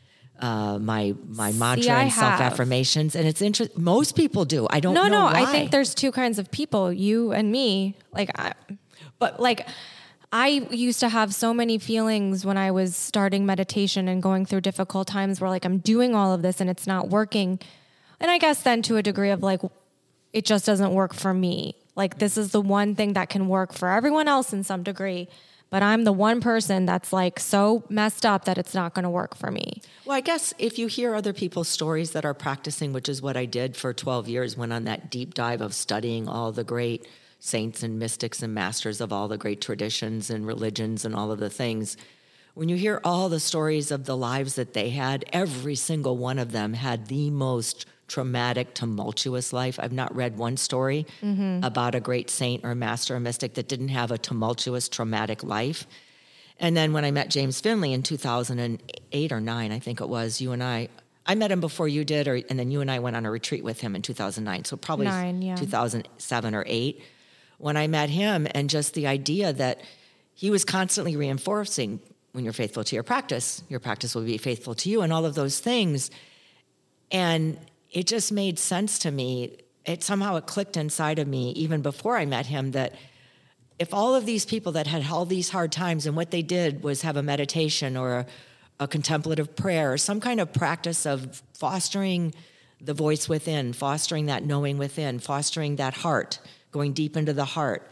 uh, my my mantra See, and self affirmations. And it's interesting. Most people do. I don't no, know no. why. I think there's two kinds of people, you and me. Like, I, but like. I used to have so many feelings when I was starting meditation and going through difficult times where like I'm doing all of this and it's not working. And I guess then to a degree of like, it just doesn't work for me. Like this is the one thing that can work for everyone else in some degree, but I'm the one person that's like so messed up that it's not going to work for me. Well, I guess if you hear other people's stories that are practicing, which is what I did for twelve years, went on that deep dive of studying all the great saints and mystics and masters of all the great traditions and religions and all of the things. When you hear all the stories of the lives that they had, every single one of them had the most traumatic, tumultuous life. I've not read one story mm-hmm. about a great saint or master or mystic that didn't have a tumultuous, traumatic life. And then when I met James Finley in two thousand eight or nine, I think it was, you and I, I met him before you did, or, and then you and I went on a retreat with him in two thousand nine, so probably Nine, yeah. two thousand seven or eight. When I met him, and just the idea that he was constantly reinforcing, when you're faithful to your practice, your practice will be faithful to you, and all of those things. And it just made sense to me. It somehow it clicked inside of me even before I met him that if all of these people that had all these hard times and what they did was have a meditation or a, a contemplative prayer, some kind of practice of fostering the voice within, fostering that knowing within, fostering that heart, going deep into the heart.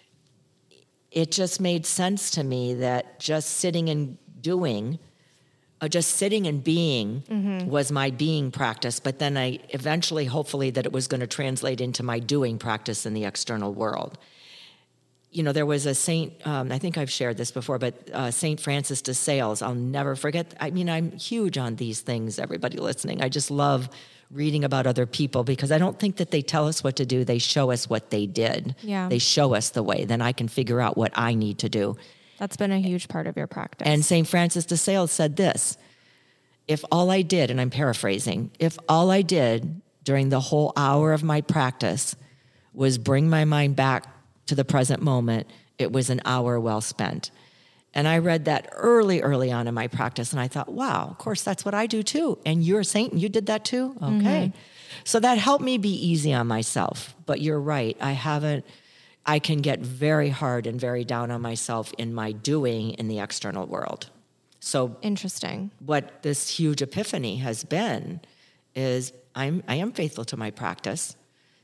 It just made sense to me that just sitting and doing, uh, just sitting and being mm-hmm. was my being practice. But then I eventually, hopefully, that it was going to translate into my doing practice in the external world. You know, there was a saint, um, I think I've shared this before, but uh, Saint Francis de Sales, I'll never forget. I mean, I'm huge on these things, everybody listening. I just love reading about other people because I don't think that they tell us what to do. They show us what they did. Yeah. They show us the way. Then I can figure out what I need to do. That's been a huge part of your practice. And Saint Francis de Sales said this, if all I did, and I'm paraphrasing, if all I did during the whole hour of my practice was bring my mind back to the present moment, it was an hour well spent. And I read that early, early on in my practice, and I thought, wow, of course, that's what I do too. And you're a saint, and you did that too? Okay. Mm-hmm. So that helped me be easy on myself. But you're right, I haven't, I can get very hard and very down on myself in my doing in the external world. So interesting. What this huge epiphany has been is I'm, I am faithful to my practice,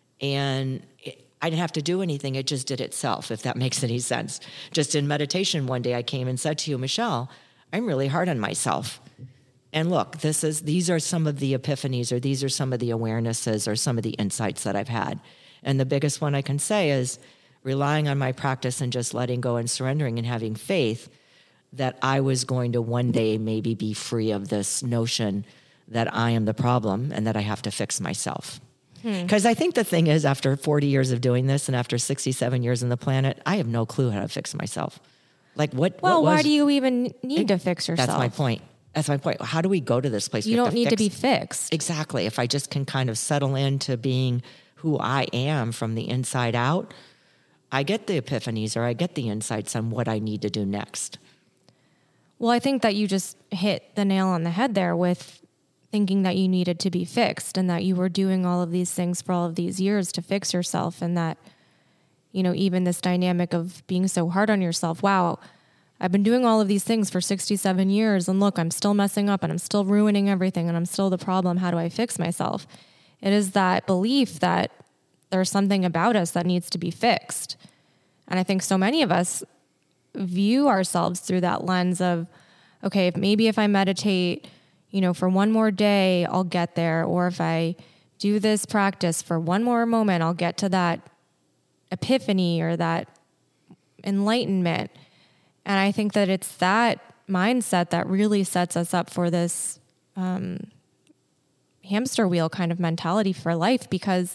and it, I didn't have to do anything. It just did itself, if that makes any sense. Just in meditation one day, I came and said to you, Michelle, I'm really hard on myself. And look, this is these are some of the epiphanies, or these are some of the awarenesses, or some of the insights that I've had. And the biggest one I can say is relying on my practice and just letting go and surrendering and having faith that I was going to one day maybe be free of this notion that I am the problem and that I have to fix myself. Because hmm. I think the thing is, after forty years of doing this and after sixty-seven years on the planet, I have no clue how to fix myself. Like what? Well, what was, why do you even need it, to fix yourself? That's my point. That's my point. How do we go to this place? You we don't to need fix, to be fixed. Exactly. If I just can kind of settle into being who I am from the inside out, I get the epiphanies, or I get the insights on what I need to do next. Well, I think that you just hit the nail on the head there with thinking that you needed to be fixed, and that you were doing all of these things for all of these years to fix yourself. And that, you know, even this dynamic of being so hard on yourself, wow, I've been doing all of these things for sixty-seven years, and look, I'm still messing up, and I'm still ruining everything, and I'm still the problem. How do I fix myself? It is that belief that there's something about us that needs to be fixed. And I think so many of us view ourselves through that lens of, okay, if maybe if I meditate, you know, for one more day, I'll get there. Or if I do this practice for one more moment, I'll get to that epiphany or that enlightenment. And I think that it's that mindset that really sets us up for this um, hamster wheel kind of mentality for life, because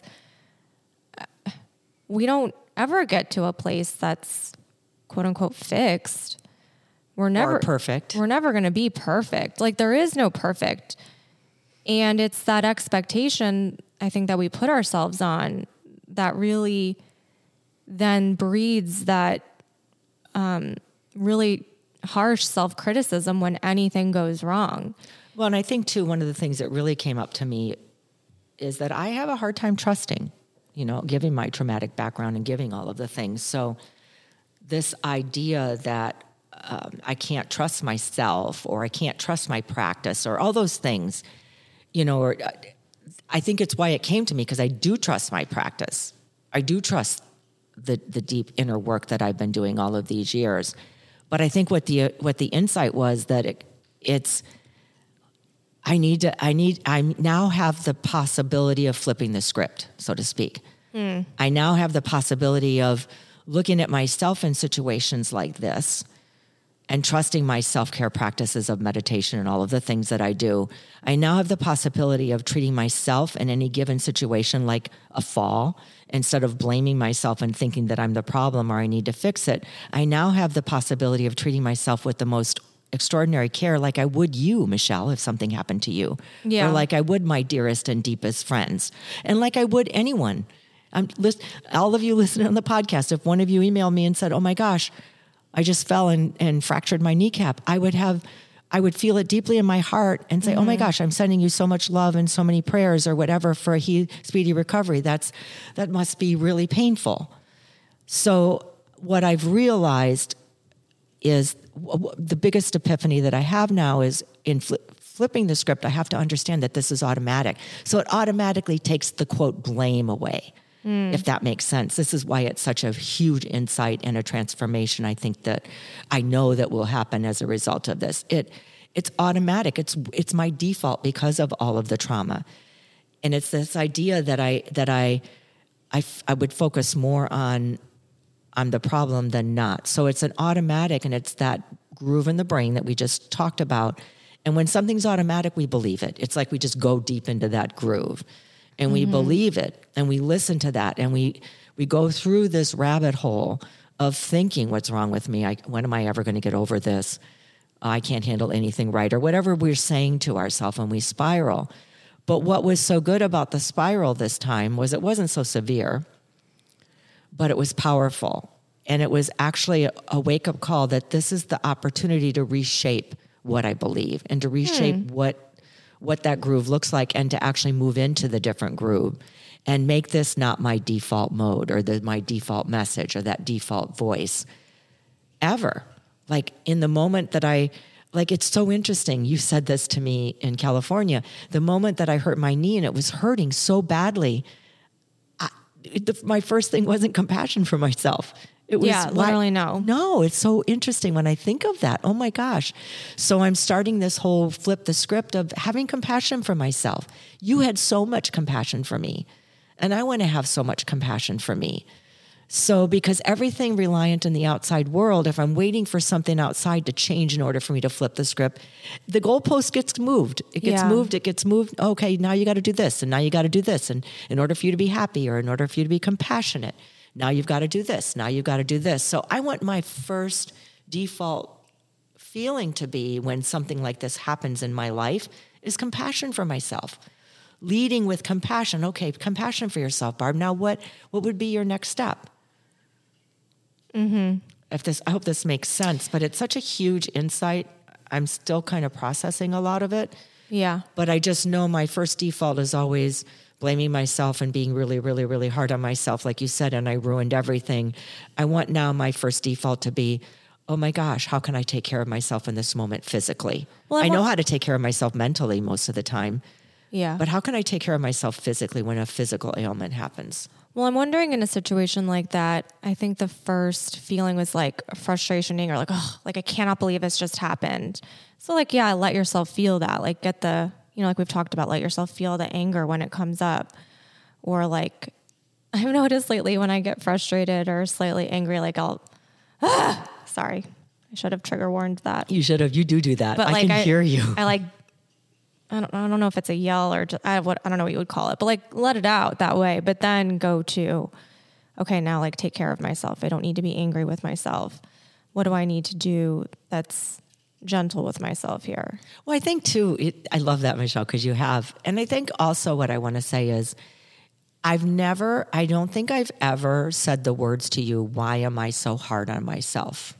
we don't ever get to a place that's quote unquote fixed. We're never or perfect. We're never going to be perfect. Like, there is no perfect. And it's that expectation, I think, that we put ourselves on that really then breeds that um, really harsh self-criticism when anything goes wrong. Well, and I think, too, one of the things that really came up to me is that I have a hard time trusting, you know, given my traumatic background and giving all of the things. So this idea that Um, I can't trust myself, or I can't trust my practice, or all those things, you know, or I think it's why it came to me, because I do trust my practice. I do trust the the deep inner work that I've been doing all of these years. But I think what the what the insight was that it, it's I need to I need I now have the possibility of flipping the script, so to speak. Mm. I now have the possibility of looking at myself in situations like this and trusting my self-care practices of meditation and all of the things that I do. I now have the possibility of treating myself in any given situation like a fall, instead of blaming myself and thinking that I'm the problem or I need to fix it. I now have the possibility of treating myself with the most extraordinary care, like I would you, Michelle, if something happened to you. Yeah. Or like I would my dearest and deepest friends. And like I would anyone. I'm, list, all of you listening on the podcast, if one of you emailed me and said, oh my gosh, I just fell and, and fractured my kneecap, I would have, I would feel it deeply in my heart and say, mm-hmm. oh my gosh, I'm sending you so much love and so many prayers or whatever for a he, speedy recovery. That's, that must be really painful. So what I've realized is w- w- the biggest epiphany that I have now is in fli flipping the script, I have to understand that this is automatic. So it automatically takes the quote blame away, mm. if that makes sense. This is why it's such a huge insight and a transformation. I think that I know that will happen as a result of this. It it's automatic. It's it's my default because of all of the trauma, and it's this idea that I that I I, I would focus more on on the problem than not. So it's an automatic, and it's that groove in the brain that we just talked about. And when something's automatic, we believe it. It's like we just go deep into that groove and we mm-hmm. believe it and we listen to that and we we go through this rabbit hole of thinking, what's wrong with me? I, when am I ever going to get over this? I can't handle anything right, or whatever we're saying to ourselves, and we spiral. But what was so good about the spiral this time was it wasn't so severe, but it was powerful. And it was actually a, a wake-up call that this is the opportunity to reshape what I believe and to reshape hmm. what what that groove looks like, and to actually move into the different groove and make this not my default mode or the, my default message or that default voice ever. Like in the moment that I, like it's so interesting. You said this to me in California. The moment that I hurt my knee and it was hurting so badly, I, it, the, my first thing wasn't compassion for myself. It was yeah, literally no. No, it's so interesting when I think of that. Oh my gosh. So I'm starting this whole flip the script of having compassion for myself. You had so much compassion for me, and I want to have so much compassion for me. So because everything reliant in the outside world, if I'm waiting for something outside to change in order for me to flip the script, the goalpost gets moved. It gets yeah. moved. It gets moved. Okay, now you got to do this, and now you got to do this. And in order for you to be happy, or in order for you to be compassionate, now you've got to do this. Now you've got to do this. So I want my first default feeling to be when something like this happens in my life is compassion for myself. Leading with compassion. Okay, compassion for yourself, Barb. Now what, what would be your next step? Mm-hmm. If this, I hope this makes sense, but it's such a huge insight. I'm still kind of processing a lot of it. Yeah. But I just know my first default is always blaming myself and being really, really, really hard on myself, like you said, and I ruined everything. I want now my first default to be, oh my gosh, how can I take care of myself in this moment physically? Well, I, I know how to take care of myself mentally most of the time. Yeah. But how can I take care of myself physically when a physical ailment happens? Well, I'm wondering in a situation like that, I think the first feeling was like frustration, anger, like, oh, like I cannot believe this just happened. So like, yeah, let yourself feel that, like get the, you know, like we've talked about, let yourself feel the anger when it comes up. Or like, I've noticed lately when I get frustrated or slightly angry, like I'll, ah, sorry, I should have trigger warned that. You should have, you do do that. But I like, can I, hear you. I like, I don't, I don't know if it's a yell or just, I, what, I don't know what you would call it, but like let it out that way, but then go to, okay, now like take care of myself. I don't need to be angry with myself. What do I need to do that's gentle with myself here? Well, I think too, it, I love that, Michelle, because you have. And I think also what I want to say is I've never, I don't think I've ever said the words to you, why am I so hard on myself?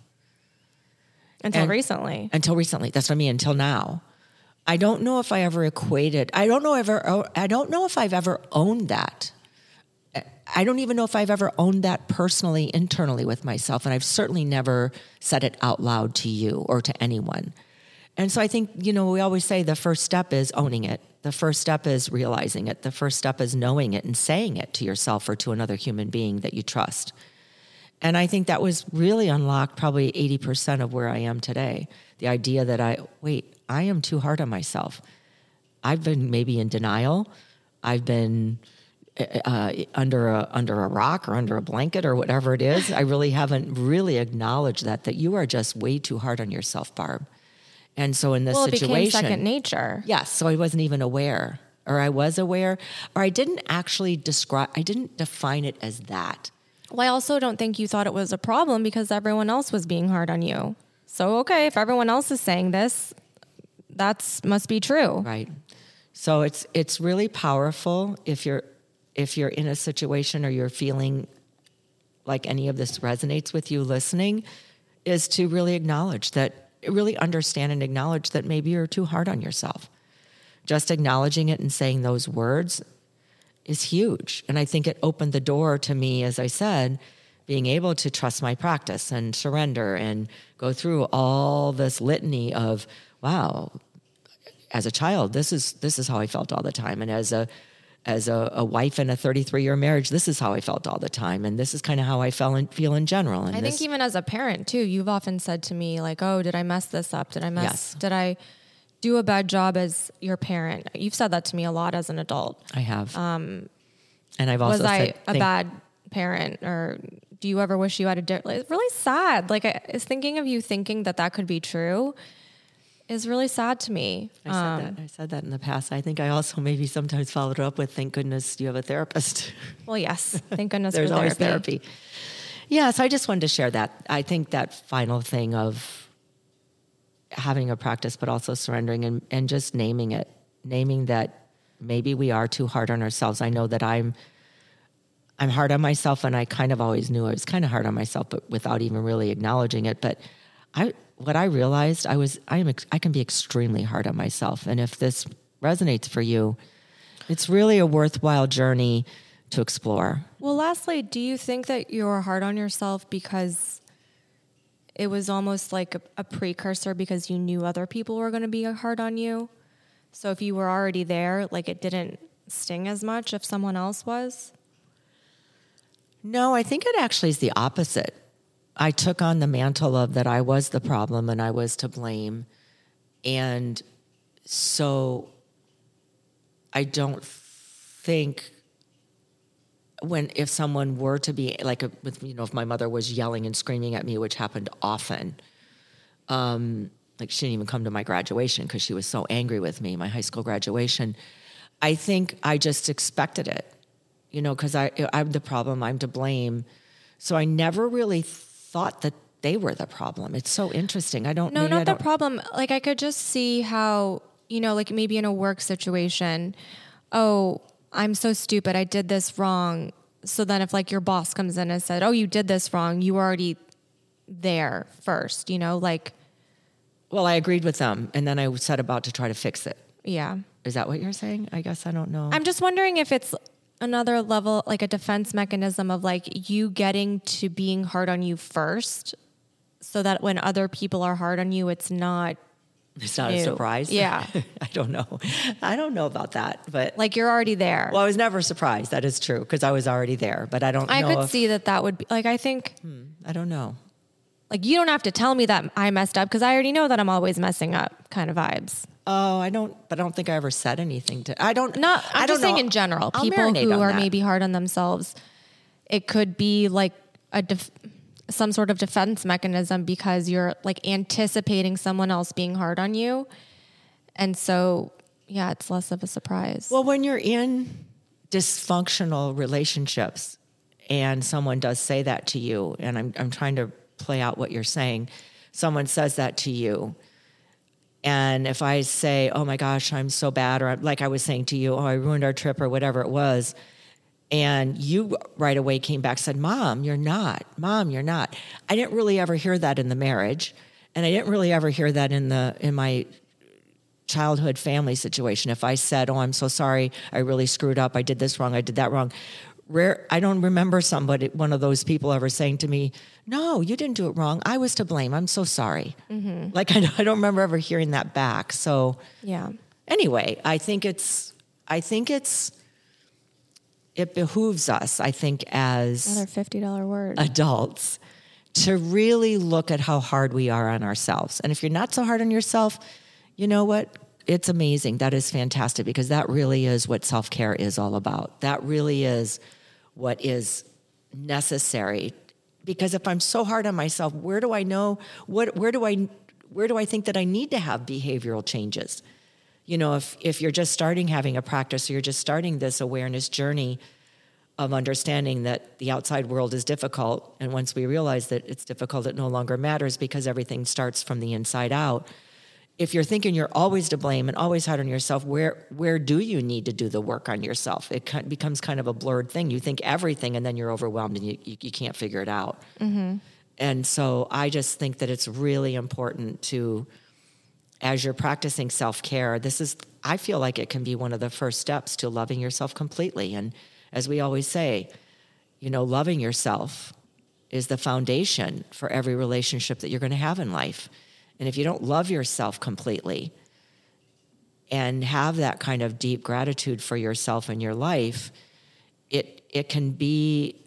Until and, recently. Until recently. That's what I mean, until now. I don't know if I ever equated, I don't know ever, I don't know if I've ever owned that. I don't even know if I've ever owned that personally, internally with myself. And I've certainly never said it out loud to you or to anyone. And so I think, you know, we always say the first step is owning it. The first step is realizing it. The first step is knowing it and saying it to yourself or to another human being that you trust. And I think that was really unlocked probably eighty percent of where I am today. The idea that I, wait, I am too hard on myself. I've been maybe in denial. I've been uh, under a under a rock or under a blanket or whatever it is. I really haven't really acknowledged that, that you are just way too hard on yourself, Barb. And so in this well, it situation, became second nature. Yes. So I wasn't even aware, or I was aware, or I didn't actually describe, I didn't define it as that. Well, I also don't think you thought it was a problem because everyone else was being hard on you. So, okay, if everyone else is saying this, that's must be true. Right. So it's it's really powerful if you're if you're in a situation or you're feeling like any of this resonates with you listening, is to really acknowledge that, really understand and acknowledge that maybe you're too hard on yourself. Just acknowledging it and saying those words is huge. And I think it opened the door to me, as I said, being able to trust my practice and surrender and go through all this litany of, wow, as a child, this is this is how I felt all the time. And as a as a, a wife in a thirty-three year marriage, this is how I felt all the time. And this is kind of how I felt and feel in general. And I this, think even as a parent too, you've often said to me like, oh, did I mess this up? Did I mess, Yes. did I do a bad job as your parent? You've said that to me a lot as an adult. I have. Um, and I've also Was I said, a think- bad parent, or do you ever wish you had a different, it's really sad. Like I is thinking of you thinking that that could be true is really sad to me. I said that. I said that in the past. I think I also maybe sometimes followed up with, thank goodness you have a therapist. Well, yes. Thank goodness There's for always therapy. therapy. Yeah, so I just wanted to share that. I think that final thing of having a practice, but also surrendering and, and just naming it, naming that maybe we are too hard on ourselves. I know that I'm I'm hard on myself, and I kind of always knew I was kind of hard on myself, but without even really acknowledging it. But I, what I realized, I was, I am, I can be extremely hard on myself, and if this resonates for you, it's really a worthwhile journey to explore. Well, lastly, do you think that you're hard on yourself because it was almost like a, a precursor because you knew other people were going to be hard on you? So if you were already there, like it didn't sting as much if someone else was? No, I think it actually is the opposite. I took on the mantle of that I was the problem and I was to blame. And so I don't think when, if someone were to be like, a, with, you know, if my mother was yelling and screaming at me, which happened often, um, like she didn't even come to my graduation because she was so angry with me, my high school graduation. I think I just expected it. You know, because I, I'm the problem, I'm to blame. So I never really thought that they were the problem. It's so interesting. I don't No, maybe not I the don't, problem. Like I could just see how, you know, like maybe in a work situation, oh, I'm so stupid. I did this wrong. So then if like your boss comes in and said, oh, you did this wrong, you were already there first, you know, like. Well, I agreed with them. And then I set about to try to fix it. Yeah. Is that what you're saying? I guess I don't know. I'm just wondering if it's another level, like a defense mechanism of like you getting to being hard on you first so that when other people are hard on you, it's not It's not new. a surprise. Yeah. I don't know. I don't know about that, but like you're already there. well, I was never surprised. That is true because I was already there, but I don't I know. could if, see that that would be like, I think I don't know. like you don't have to tell me that I messed up because I already know that I'm always messing up kind of vibes. Oh, I don't, but I don't think I ever said anything to, I don't, Not, I'm I don't just saying know. in general, I'll people marinate who on are that. maybe hard on themselves, it could be like a def- some sort of defense mechanism because you're like anticipating someone else being hard on you. And so, yeah, it's less of a surprise. Well, when you're in dysfunctional relationships and someone does say that to you, and I'm I'm trying to play out what you're saying, someone says that to you, and if I say, oh my gosh, I'm so bad, or like I was saying to you, oh, I ruined our trip or whatever it was, and you right away came back and said, Mom, you're not. Mom, you're not. I didn't really ever hear that in the marriage, and I didn't really ever hear that in the in my childhood family situation. If I said, oh, I'm so sorry, I really screwed up, I did this wrong, I did that wrong. Rare, I don't remember somebody, one of those people ever saying to me, no, you didn't do it wrong. I was to blame. I'm so sorry. Mm-hmm. Like, I, I don't remember ever hearing that back. So yeah. anyway, I think it's, I think it's, it behooves us, I think, as Another fifty dollars word. adults to really look at how hard we are on ourselves. And if you're not so hard on yourself, you know what? It's amazing. That is fantastic because that really is what self-care is all about. That really is what is necessary. Because if I'm so hard on myself, where do I know what where do I where do I think that I need to have behavioral changes? You know, if if you're just starting having a practice or you're just starting this awareness journey of understanding that the outside world is difficult, and once we realize that it's difficult, it no longer matters because everything starts from the inside out. If you're thinking you're always to blame and always hard on yourself, where where do you need to do the work on yourself? It kind becomes kind of a blurred thing. You think everything, and then you're overwhelmed, and you you, you can't figure it out. Mm-hmm. And so I just think that it's really important to, as you're practicing self-care, this is, I feel like it can be one of the first steps to loving yourself completely. And as we always say, you know, loving yourself is the foundation for every relationship that you're going to have in life. And if you don't love yourself completely, and have that kind of deep gratitude for yourself and your life, it it can be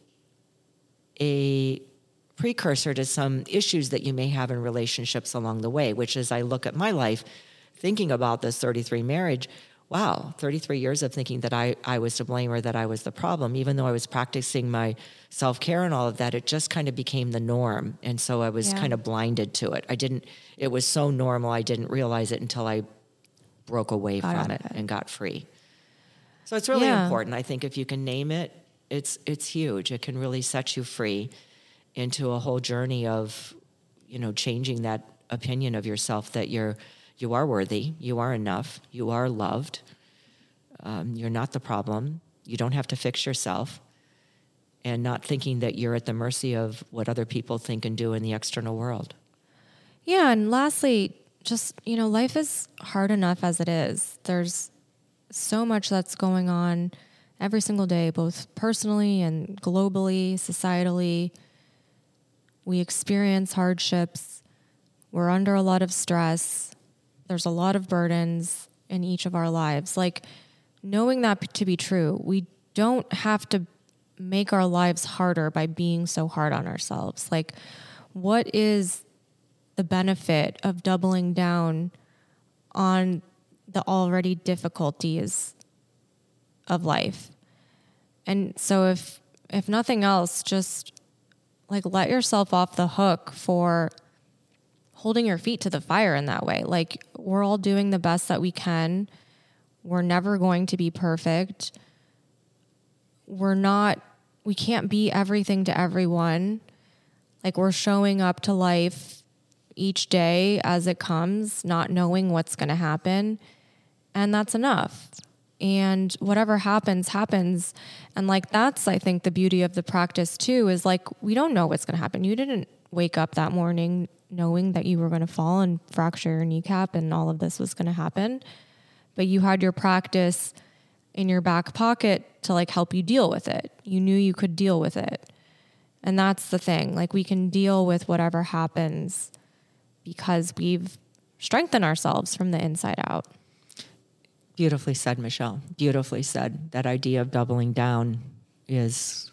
a precursor to some issues that you may have in relationships along the way, which as I look at my life, thinking about this thirty-three marriage, wow, thirty-three years of thinking that I, I was to blame or that I was the problem, even though I was practicing my self-care and all of that, it just kind of became the norm. And so I was Yeah. kind of blinded to it. I didn't, it was so normal, I didn't realize it until I broke away Got from out it, of it. and got free. So it's really Yeah. important. I think if you can name it, it's it's huge. It can really set you free into a whole journey of, you know, changing that opinion of yourself that you're you are worthy, you are enough, you are loved. Um, you're not the problem. You don't have to fix yourself, and not thinking that you're at the mercy of what other people think and do in the external world. Yeah. And lastly, just, you know, life is hard enough as it is. There's so much that's going on every single day, both personally and globally, societally. We experience hardships. We're under a lot of stress. There's a lot of burdens in each of our lives. Like, knowing that to be true, we don't have to make our lives harder by being so hard on ourselves. Like, what is the benefit of doubling down on the already difficulties of life? And so if if nothing else, just like let yourself off the hook for holding your feet to the fire in that way. Like, we're all doing the best that we can. We're never going to be perfect. We're not, we can't be everything to everyone. Like, we're showing up to life each day as it comes, not knowing what's going to happen. And that's enough. And whatever happens, happens. And like, that's, I think, the beauty of the practice too, is like, we don't know what's going to happen. You didn't wake up that morning knowing that you were going to fall and fracture your kneecap and all of this was going to happen. But you had your practice in your back pocket to like help you deal with it. You knew you could deal with it. And that's the thing. Like, we can deal with whatever happens because we've strengthened ourselves from the inside out. Beautifully said, Michelle. Beautifully said. That idea of doubling down is,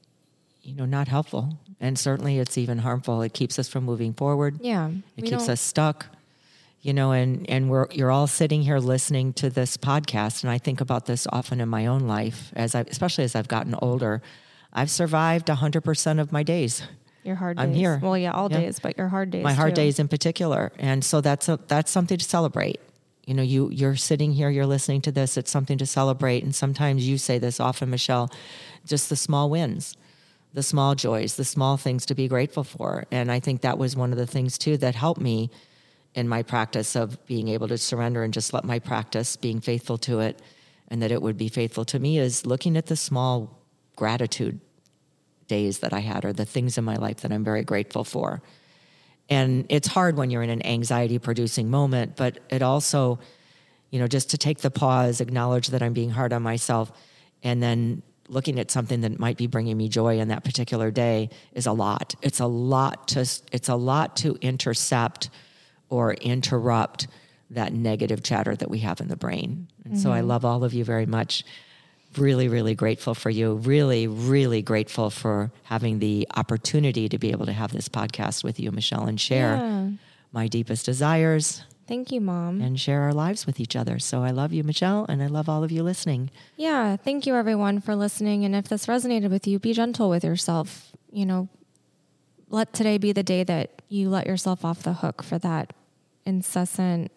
you know, not helpful. And certainly it's even harmful. It keeps us from moving forward. Yeah. It keeps us stuck. You know, and, and we're you're all sitting here listening to this podcast, and I think about this often in my own life, as I especially as I've gotten older. I've survived one hundred percent of my days. Your hard days. I'm here. Well, yeah, all Yeah. days, but your hard days My hard too. days in particular. And so that's a, that's something to celebrate. You know, you, you're sitting here, you're listening to this, it's something to celebrate. And sometimes you say this often, Michelle, just the small wins, the small joys, the small things to be grateful for. And I think that was one of the things too that helped me in my practice of being able to surrender and just let my practice, being faithful to it, and that it would be faithful to me, is looking at the small gratitude days that I had, or the things in my life that I'm very grateful for. And it's hard when you're in an anxiety-producing moment, but it also, you know, just to take the pause, acknowledge that I'm being hard on myself, and then looking at something that might be bringing me joy in that particular day is a lot. It's a lot to it's a lot to intercept or interrupt that negative chatter that we have in the brain. And mm-hmm. so I love all of you very much. Really, really grateful for you. Really, really grateful for having the opportunity to be able to have this podcast with you, Michelle, and share Yeah. my deepest desires. Thank you, Mom. And share our lives with each other. So I love you, Michelle, and I love all of you listening. Yeah, thank you, everyone, for listening. And if this resonated with you, be gentle with yourself. You know, let today be the day that you let yourself off the hook for that incessant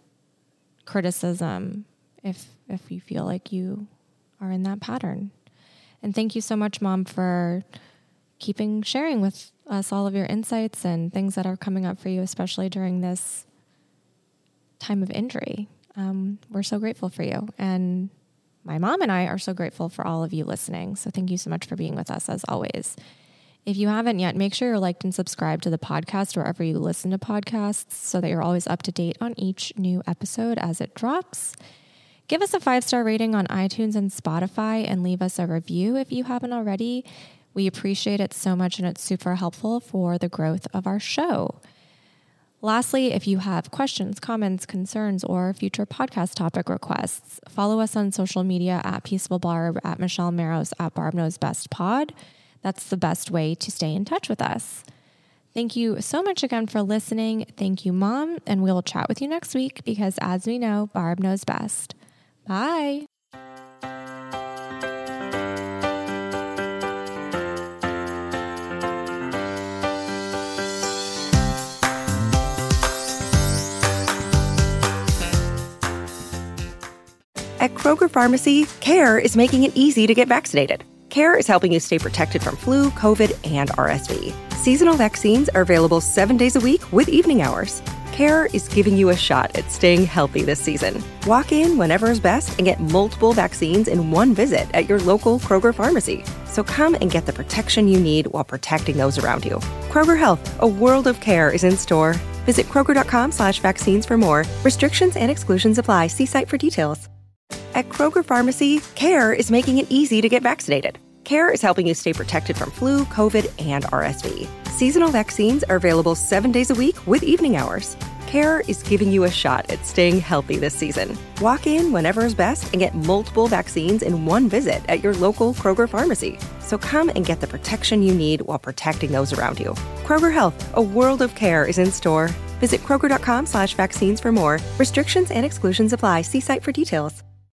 criticism if if you feel like you are in that pattern. And thank you so much, Mom, for keeping sharing with us all of your insights and things that are coming up for you, especially during this time of injury. Um, we're so grateful for you. And my mom and I are so grateful for all of you listening. So thank you so much for being with us, as always. If you haven't yet, make sure you're liked and subscribed to the podcast wherever you listen to podcasts so that you're always up to date on each new episode as it drops. Give us a five-star rating on iTunes and Spotify and leave us a review if you haven't already. We appreciate it so much, and it's super helpful for the growth of our show. Lastly, if you have questions, comments, concerns, or future podcast topic requests, follow us on social media at Peaceful Barb, at Michelle Maros, at Barb Knows Best Pod. That's the best way to stay in touch with us. Thank you so much again for listening. Thank you, Mom, and we'll chat with you next week because, as we know, Barb knows best. Bye. At Kroger Pharmacy, CARE is making it easy to get vaccinated. CARE is helping you stay protected from flu, COVID, and R S V. Seasonal vaccines are available seven days a week with evening hours. CARE is giving you a shot at staying healthy this season. Walk in whenever is best and get multiple vaccines in one visit at your local Kroger Pharmacy. So come and get the protection you need while protecting those around you. Kroger Health, a world of care, is in store. Visit Kroger.com slash vaccines for more. Restrictions and exclusions apply. See site for details. At Kroger Pharmacy, CARE is making it easy to get vaccinated. CARE is helping you stay protected from flu, COVID, and R S V. Seasonal vaccines are available seven days a week with evening hours. CARE is giving you a shot at staying healthy this season. Walk in whenever is best and get multiple vaccines in one visit at your local Kroger Pharmacy. So come and get the protection you need while protecting those around you. Kroger Health, a world of care, is in store. Visit Kroger.com slash vaccines for more. Restrictions and exclusions apply. See site for details.